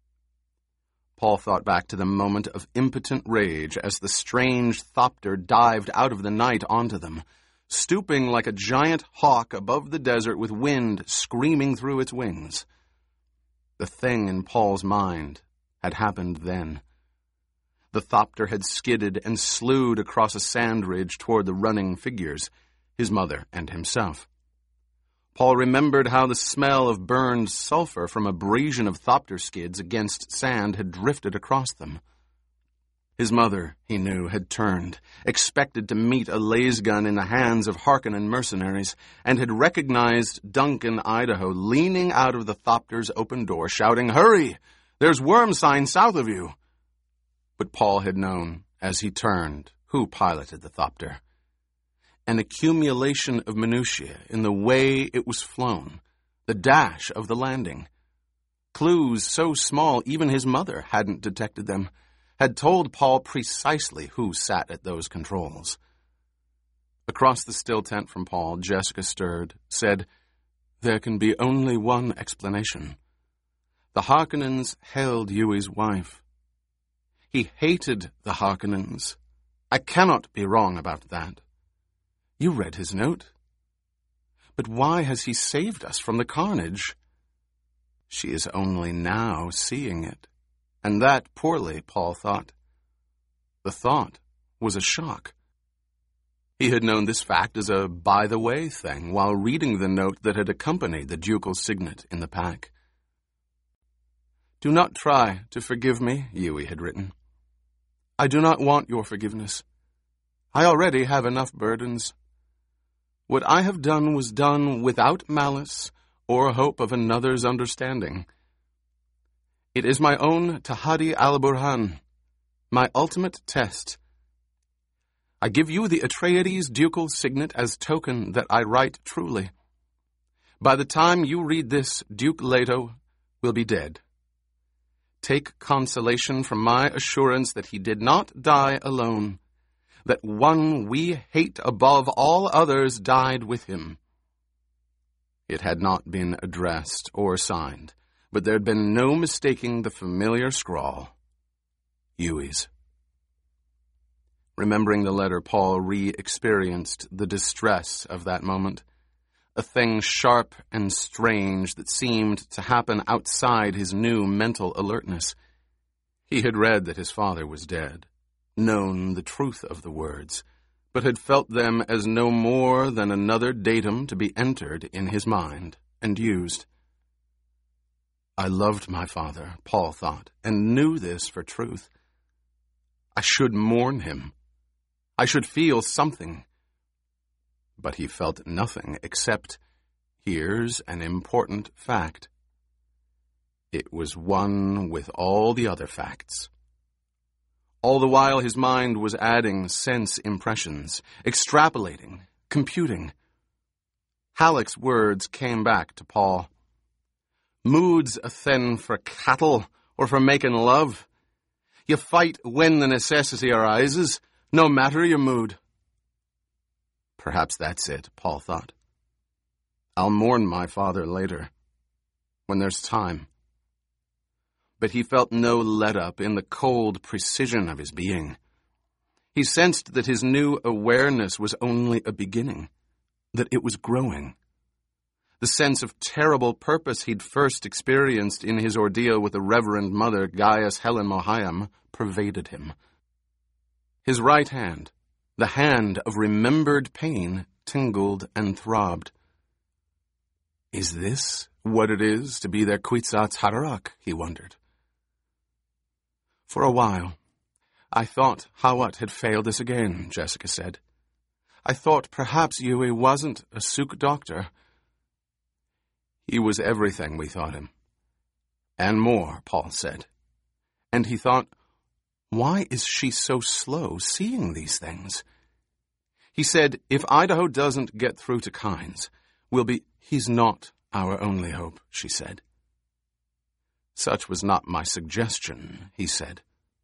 Paul thought back to the moment of impotent rage as the strange Thopter dived out of the night onto them, stooping like a giant hawk above the desert with wind screaming through its wings. The thing in Paul's mind had happened then. The Thopter had skidded and slewed across a sand ridge toward the running figures, his mother and himself. Paul remembered how the smell of burned sulfur from abrasion of Thopter skids against sand had drifted across them. His mother, he knew, had turned, expected to meet a lasgun in the hands of Harkonnen mercenaries, and had recognized Duncan Idaho leaning out of the Thopter's open door, shouting, "Hurry! There's worm sign south of you!" But Paul had known, as he turned, who piloted the Thopter. An accumulation of minutiae in the way it was flown, the dash of the landing. Clues so small even his mother hadn't detected them, had told Paul precisely who sat at those controls. Across the still tent from Paul, Jessica stirred, said, "There can be only one explanation. The Harkonnens held Yueh's wife. He hated the Harkonnens. I cannot be wrong about that. You read his note. But why has he saved us from the carnage?" She is only now seeing it. And that poorly, Paul thought. The thought was a shock. He had known this fact as a by-the-way thing while reading the note that had accompanied the ducal signet in the pack. "Do not try to forgive me," Yueh had written. "I do not want your forgiveness. I already have enough burdens. What I have done was done without malice or hope of another's understanding. It is my own Tahadi al-Burhan, my ultimate test. I give you the Atreides ducal signet as token that I write truly. By the time you read this, Duke Leto will be dead. Take consolation from my assurance that he did not die alone, that one we hate above all others died with him." It had not been addressed or signed, but there had been no mistaking the familiar scrawl. Yueh's. Remembering the letter, Paul re-experienced the distress of that moment, a thing sharp and strange that seemed to happen outside his new mental alertness. He had read that his father was dead, known the truth of the words, but had felt them as no more than another datum to be entered in his mind and used. I loved my father, Paul thought, and knew this for truth. I should mourn him. I should feel something. But he felt nothing except, here's an important fact. It was one with all the other facts. All the while his mind was adding sense impressions, extrapolating, computing. Halleck's words came back to Paul. Mood's a thing for cattle or for making love. You fight when the necessity arises, no matter your mood. Perhaps that's it, Paul thought. I'll mourn my father later, when there's time. But he felt no let-up in the cold precision of his being. He sensed that his new awareness was only a beginning, that it was growing. The sense of terrible purpose he'd first experienced in his ordeal with the Reverend Mother Gaius Helen Mohayam pervaded him. His right hand, the hand of remembered pain, tingled and throbbed. Is this what it is to be their Kwisatz Haderach, he wondered. For a while, I thought Hawat had failed us again, Jessica said. I thought perhaps Yui wasn't a Suk doctor. He was everything we thought him. And more, Paul said. And he thought, why is she so slow seeing these things? He said, if Idaho doesn't get through to Kynes, he's not our only hope, she said. Such was not my suggestion, he said.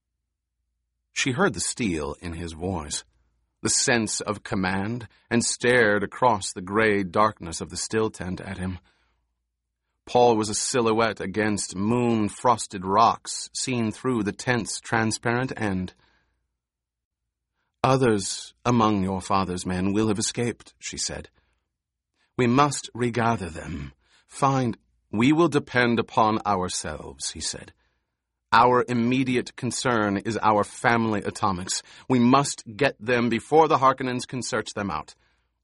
She heard the steel in his voice, the sense of command, and stared across the gray darkness of the still tent at him. Paul was a silhouette against moon-frosted rocks seen through the tent's transparent end. Others among your father's men will have escaped, she said. We must regather them. We will depend upon ourselves, he said. Our immediate concern is our family atomics. We must get them before the Harkonnens can search them out.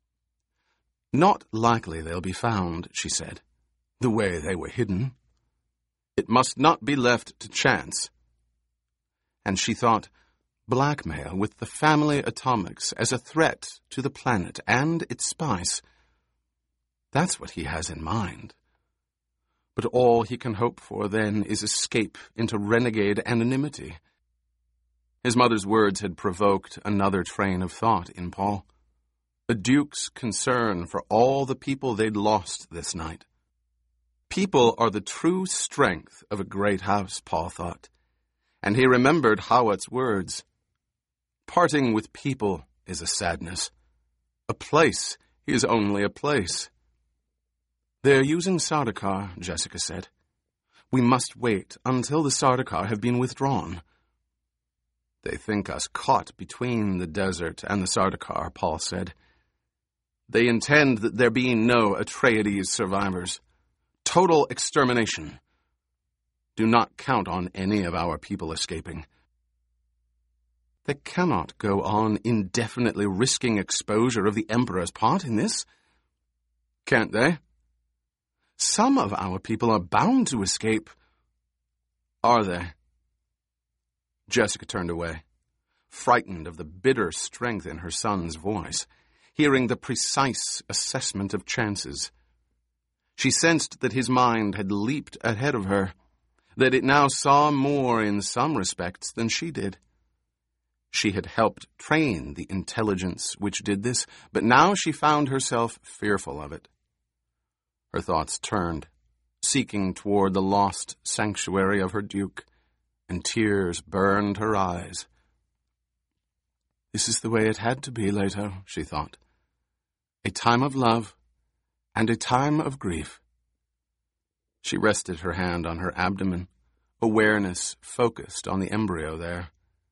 Not likely they'll be found, she said, the way they were hidden. It must not be left to chance. And she thought, blackmail with the family atomics as a threat to the planet and its spice. That's what he has in mind. But all he can hope for then is escape into renegade anonymity. His mother's words had provoked another train of thought in Paul. A duke's concern for all the people they'd lost this night. People are the true strength of a great house, Paul thought. And he remembered Hawat's words. Parting with people is a sadness. A place is only a place. They're using Sardaukar, Jessica said. We must wait until the Sardaukar have been withdrawn. They think us caught between the desert and the Sardaukar, Paul said. They intend that there be no Atreides survivors. Total extermination. Do not count on any of our people escaping. They cannot go on indefinitely risking exposure of the Emperor's part in this. Can't they? Some of our people are bound to escape. Are they? Jessica turned away, frightened of the bitter strength in her son's voice, hearing the precise assessment of chances. She sensed that his mind had leaped ahead of her, that it now saw more in some respects than she did. She had helped train the intelligence which did this, but now she found herself fearful of it. Her thoughts turned, seeking toward the lost sanctuary of her duke, and tears burned her eyes. This is the way it had to be, Leto, she thought. A time of love and a time of grief. She rested her hand on her abdomen, awareness focused on the embryo there.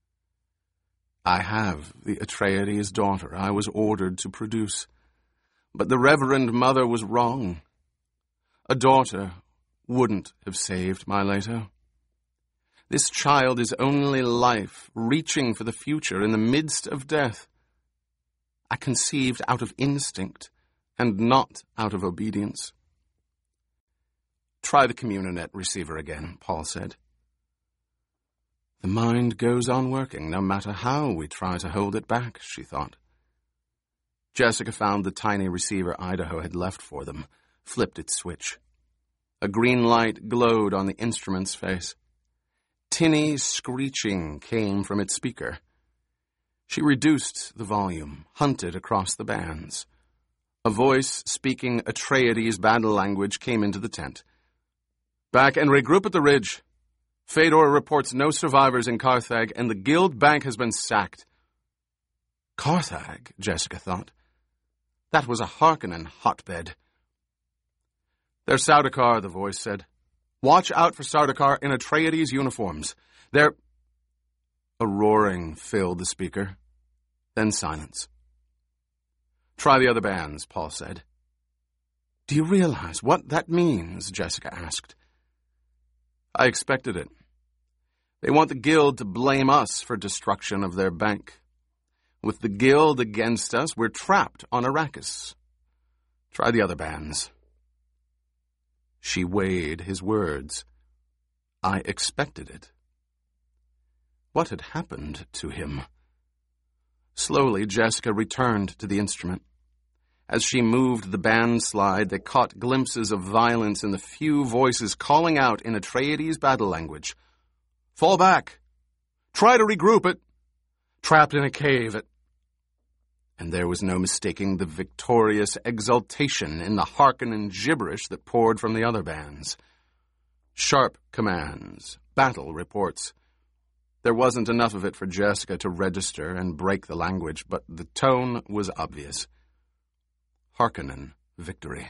I have the Atreides daughter I was ordered to produce, but the Reverend Mother was wrong. A daughter wouldn't have saved my Leto. This child is only life reaching for the future in the midst of death. I conceived out of instinct and not out of obedience. Try the Communinet receiver again, Paul said. The mind goes on working no matter how we try to hold it back, she thought. Jessica found the tiny receiver Idaho had left for them, flipped its switch. A green light glowed on the instrument's face. Tinny screeching came from its speaker. She reduced the volume, hunted across the bands. A voice speaking Atreides battle language came into the tent. Back and regroup at the ridge. Fedor reports no survivors in Carthag, and the guild bank has been sacked. Carthag, Jessica thought. That was a Harkonnen hotbed. They're Sardaukar, the voice said. Watch out for Sardaukar in Atreides uniforms. They're... A roaring filled the speaker. Then silence. Try the other bands, Paul said. Do you realize what that means? Jessica asked. I expected it. They want the guild to blame us for destruction of their bank. With the guild against us, we're trapped on Arrakis. Try the other bands. She weighed his words. I expected it. What had happened to him? Slowly, Jessica returned to the instrument. As she moved the band slide, they caught glimpses of violence in the few voices calling out in Atreides battle language. Fall back! Try to regroup it! Trapped in a cave! And there was no mistaking the victorious exultation in the Harkonnen gibberish that poured from the other bands. Sharp commands, battle reports. There wasn't enough of it for Jessica to register and break the language, but the tone was obvious. Harkonnen victory.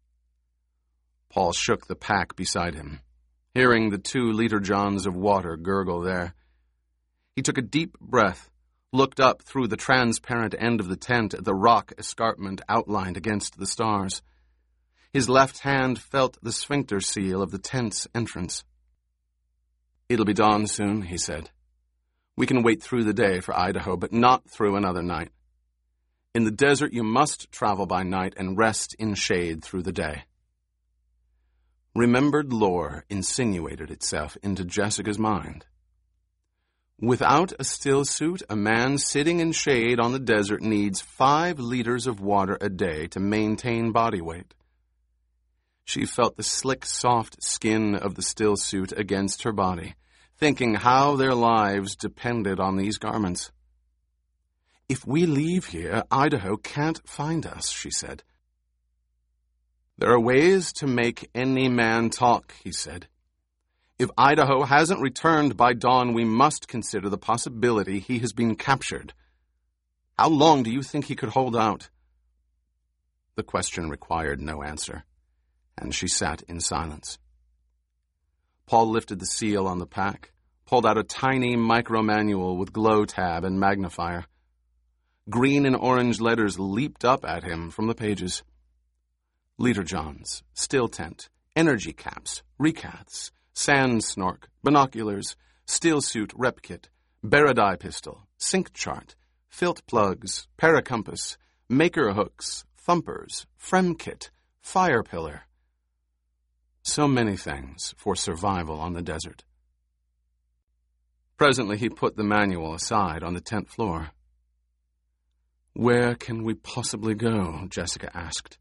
Paul shook the pack beside him, hearing the 2 liter-johns of water gurgle there. He took a deep breath, looked up through the transparent end of the tent at the rock escarpment outlined against the stars. His left hand felt the sphincter seal of the tent's entrance. It'll be dawn soon, he said. We can wait through the day for Idaho, but not through another night. In the desert, you must travel by night and rest in shade through the day. Remembered lore insinuated itself into Jessica's mind. Without a still suit, a man sitting in shade on the desert needs 5 liters of water a day to maintain body weight. She felt the slick, soft skin of the still suit against her body, thinking how their lives depended on these garments. If we leave here, Idaho can't find us, she said. There are ways to make any man talk, he said. If Idaho hasn't returned by dawn, we must consider the possibility he has been captured. How long do you think he could hold out? The question required no answer, and she sat in silence. Paul lifted the seal on the pack, pulled out a tiny micro-manual with glow tab and magnifier. Green and orange letters leaped up at him from the pages. Liter-johns, still tent, energy caps, recaths, sand snork, binoculars, still suit rep kit, Baradai pistol, sync chart, filt plugs, paracompass, maker hooks, thumpers, frem kit, fire pillar. So many things for survival on the desert. Presently he put the manual aside on the tent floor. Where can we possibly go? Jessica asked.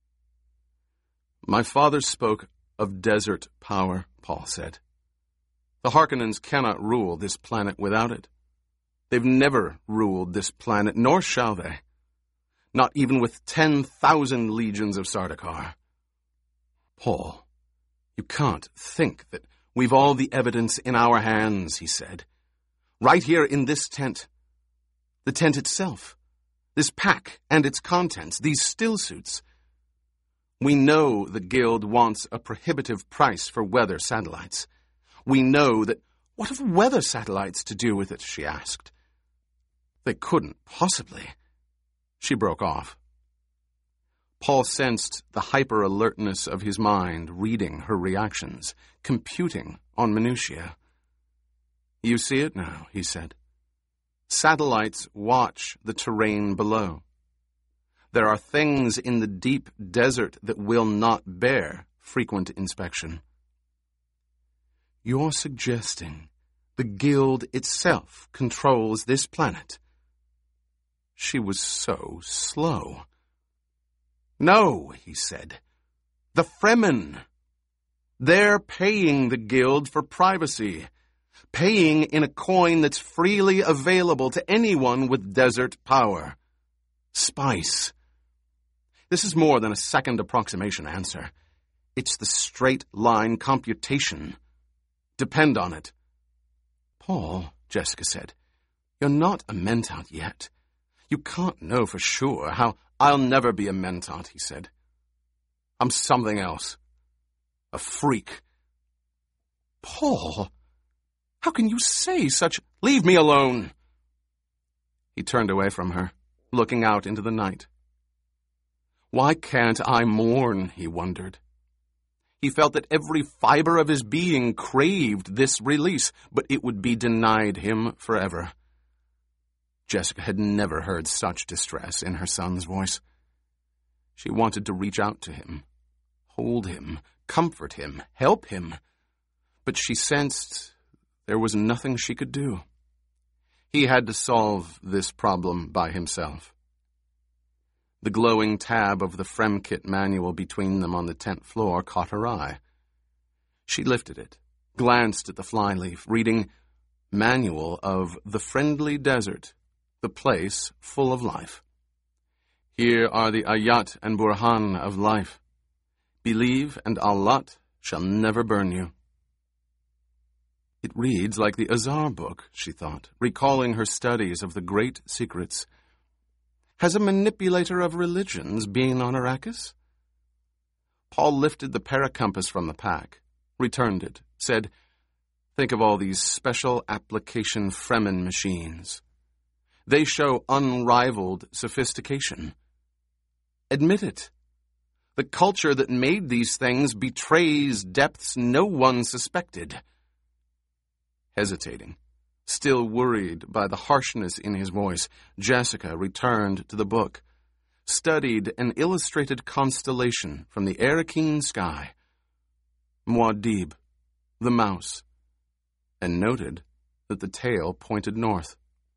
My father spoke of desert power, Paul said. The Harkonnens cannot rule this planet without it. They've never ruled this planet, nor shall they. Not even with 10,000 legions of Sardaukar. Paul, you can't think that we've all the evidence in our hands, he said. Right here in this tent. The tent itself. This pack and its contents, these still suits. We know the Guild wants a prohibitive price for weather satellites. We know that... What have weather satellites to do with it, she asked. They couldn't possibly. She broke off. Paul sensed the hyper-alertness of his mind, reading her reactions, computing on minutiae. You see it now, he said. Satellites watch the terrain below. There are things in the deep desert that will not bear frequent inspection. You're suggesting the Guild itself controls this planet? She was so slow. No, he said. The Fremen. They're paying the Guild for privacy, paying in a coin that's freely available to anyone with desert power. Spice. This is more than a second approximation answer. It's the straight-line computation. Depend on it. Paul, Jessica said, you're not a Mentat yet. You can't know for sure how. I'll never be a Mentat, he said. I'm something else. A freak. Paul, how can you say such? Leave me alone. He turned away from her, looking out into the night. Why can't I mourn, he wondered. He felt that every fiber of his being craved this release, but it would be denied him forever. Jessica had never heard such distress in her son's voice. She wanted to reach out to him, hold him, comfort him, help him, but she sensed there was nothing she could do. He had to solve this problem by himself. The glowing tab of the Fremkit manual between them on the 10th floor caught her eye. She lifted it, glanced at the flyleaf, reading, Manual of the Friendly Desert, the place full of life. Here are the ayat and burhan of life. Believe and Allah shall never burn you. It reads like the Azar book, she thought, recalling her studies of the great secrets. Has a manipulator of religions been on Arrakis? Paul lifted the paracompass from the pack, returned it, said, Think of all these special application Fremen machines. They show unrivaled sophistication. Admit it. The culture that made these things betrays depths no one suspected. Hesitating, still worried by the harshness in his voice, Jessica returned to the book, studied an illustrated constellation from the Arakeen sky, Muad'Dib, the mouse, and noted that the tail pointed north.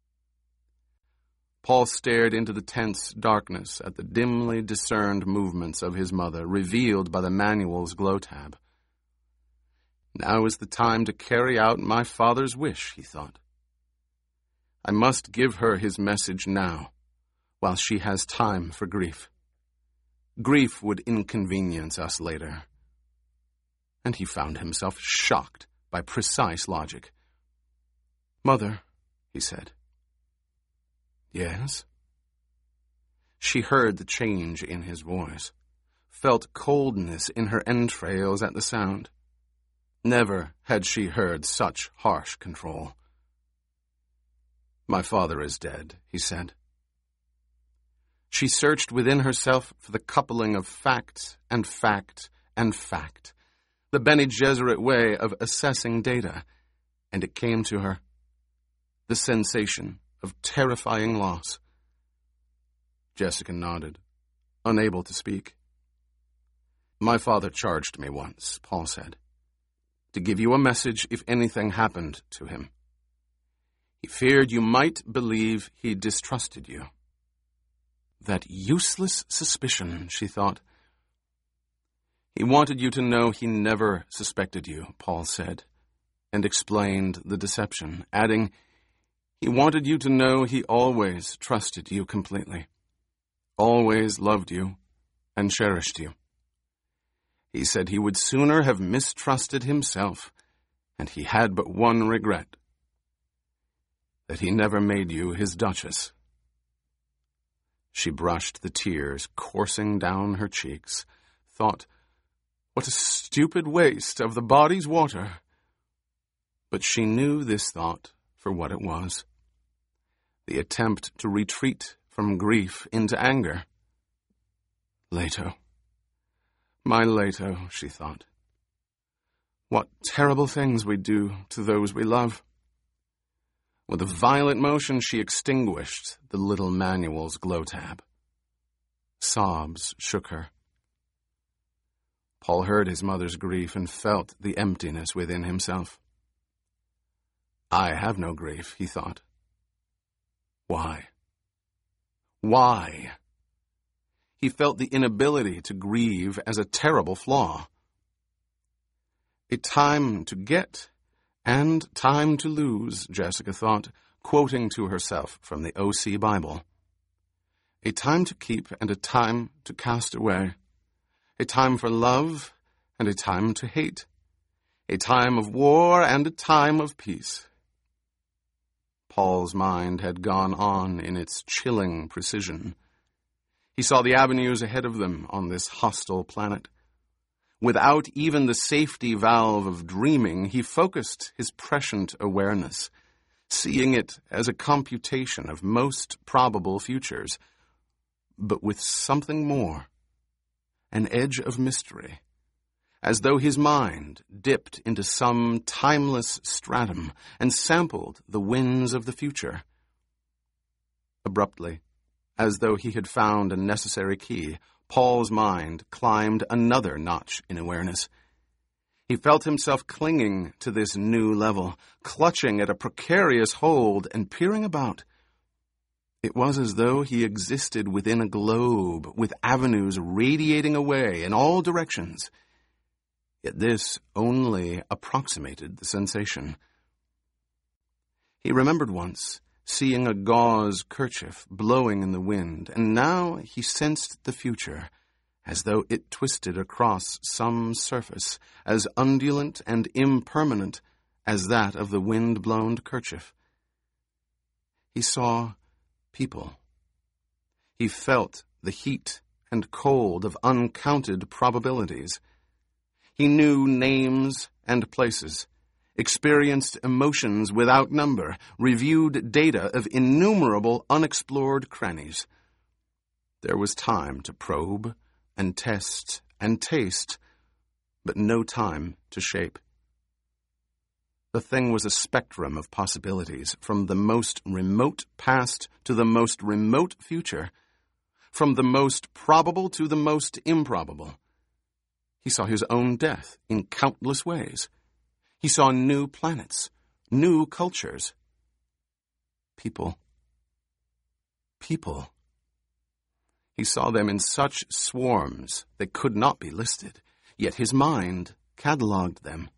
Paul stared into the tense darkness at the dimly discerned movements of his mother, revealed by the manual's glow tab. Now is the time to carry out my father's wish, he thought. I must give her his message now, while she has time for grief. Grief would inconvenience us later. And he found himself shocked by precise logic. Mother, he said. Yes? She heard the change in his voice, felt coldness in her entrails at the sound. Never had she heard such harsh control. My father is dead, he said. She searched within herself for the coupling of fact and fact and fact, the Bene Gesserit way of assessing data, and it came to her. The sensation of terrifying loss. Jessica nodded, unable to speak. My father charged me once, Paul said, to give you a message if anything happened to him. He feared you might believe he distrusted you. That useless suspicion, she thought. He wanted you to know he never suspected you, Paul said, and explained the deception, adding, he wanted you to know he always trusted you completely, always loved you and cherished you. He said he would sooner have mistrusted himself, and he had but one regret, that he never made you his duchess. She brushed the tears coursing down her cheeks, thought, what a stupid waste of the body's water. But she knew this thought for what it was. The attempt to retreat from grief into anger. Leto. My Leto, she thought. What terrible things we do to those we love. With a violent motion, she extinguished the little manual's glow tab. Sobs shook her. Paul heard his mother's grief and felt the emptiness within himself. I have no grief, he thought. Why? Why? He felt the inability to grieve as a terrible flaw. A time to get and time to lose, Jessica thought, quoting to herself from the O.C. Bible. A time to keep and a time to cast away. A time for love and a time to hate. A time of war and a time of peace. Paul's mind had gone on in its chilling precision. He saw the avenues ahead of them on this hostile planet. Without even the safety valve of dreaming, he focused his prescient awareness, seeing it as a computation of most probable futures, but with something more, an edge of mystery, as though his mind dipped into some timeless stratum and sampled the winds of the future. Abruptly, as though he had found a necessary key, Paul's mind climbed another notch in awareness. He felt himself clinging to this new level, clutching at a precarious hold and peering about. It was as though he existed within a globe with avenues radiating away in all directions. Yet this only approximated the sensation. He remembered once seeing a gauze kerchief blowing in the wind, and now he sensed the future, as though it twisted across some surface as undulant and impermanent as that of the wind-blown kerchief. He saw people. He felt the heat and cold of uncounted probabilities. He knew names and places, experienced emotions without number, reviewed data of innumerable unexplored crannies. There was time to probe and test and taste, but no time to shape. The thing was a spectrum of possibilities, from the most remote past to the most remote future, from the most probable to the most improbable. He saw his own death in countless ways. He saw new planets, new cultures. People. People. He saw them in such swarms that could not be listed, yet his mind catalogued them.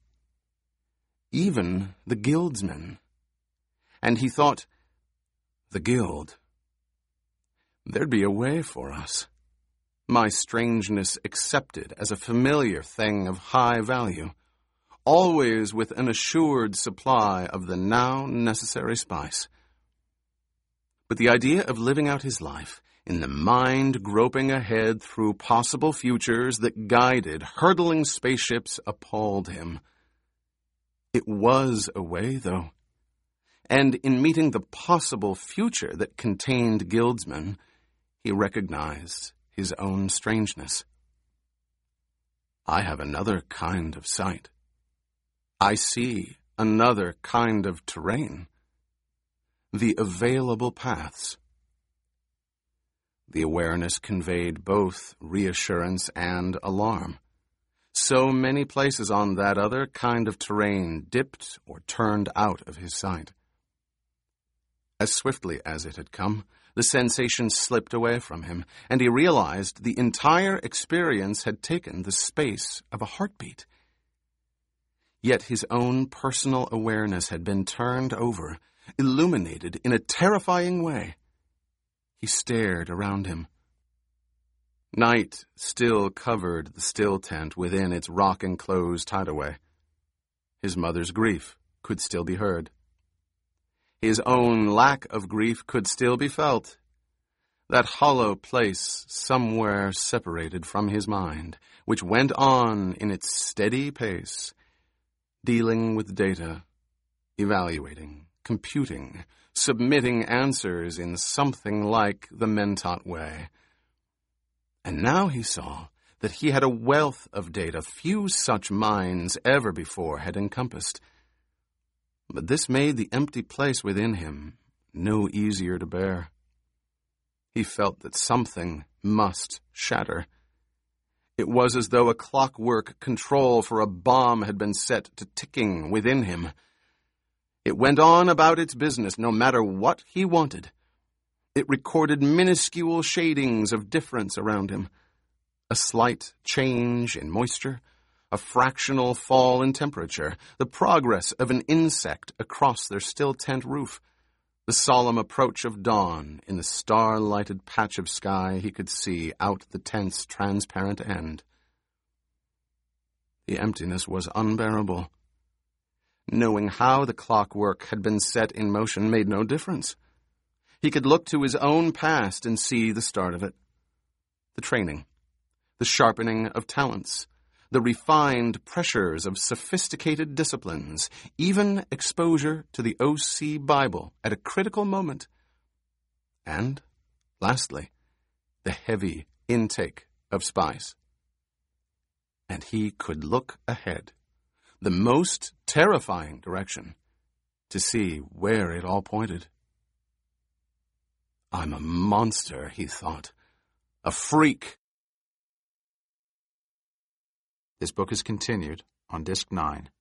Even the guildsmen. And he thought, the guild. There'd be a way for us. My strangeness accepted as a familiar thing of high value, always with an assured supply of the now necessary spice. But the idea of living out his life in the mind groping ahead through possible futures that guided hurtling spaceships appalled him. It was a way, though, and in meeting the possible future that contained guildsmen, he recognized his own strangeness. I have another kind of sight. I see another kind of terrain. The available paths. The awareness conveyed both reassurance and alarm. So many places on that other kind of terrain dipped or turned out of his sight. As swiftly as it had come, the sensation slipped away from him, and he realized the entire experience had taken the space of a heartbeat. Yet his own personal awareness had been turned over, illuminated in a terrifying way. He stared around him. Night still covered the still tent within its rock-enclosed hideaway. His mother's grief could still be heard. His own lack of grief could still be felt. That hollow place somewhere separated from his mind, which went on in its steady pace, dealing with data, evaluating, computing, submitting answers in something like the Mentat way. And now he saw that he had a wealth of data few such minds ever before had encompassed. But this made the empty place within him no easier to bear. He felt that something must shatter. It was as though a clockwork control for a bomb had been set to ticking within him. It went on about its business, no matter what he wanted. It recorded minuscule shadings of difference around him. A slight change in moisture, a fractional fall in temperature, the progress of an insect across their still tent roof, the solemn approach of dawn in the star-lighted patch of sky he could see out the tent's transparent end. The emptiness was unbearable. Knowing how the clockwork had been set in motion made no difference. He could look to his own past and see the start of it. The training, the sharpening of talents, the refined pressures of sophisticated disciplines, even exposure to the O.C. Bible at a critical moment. And, lastly, the heavy intake of spice. And he could look ahead, the most terrifying direction, to see where it all pointed. I'm a monster, he thought. A freak. This book is continued on Disc 9.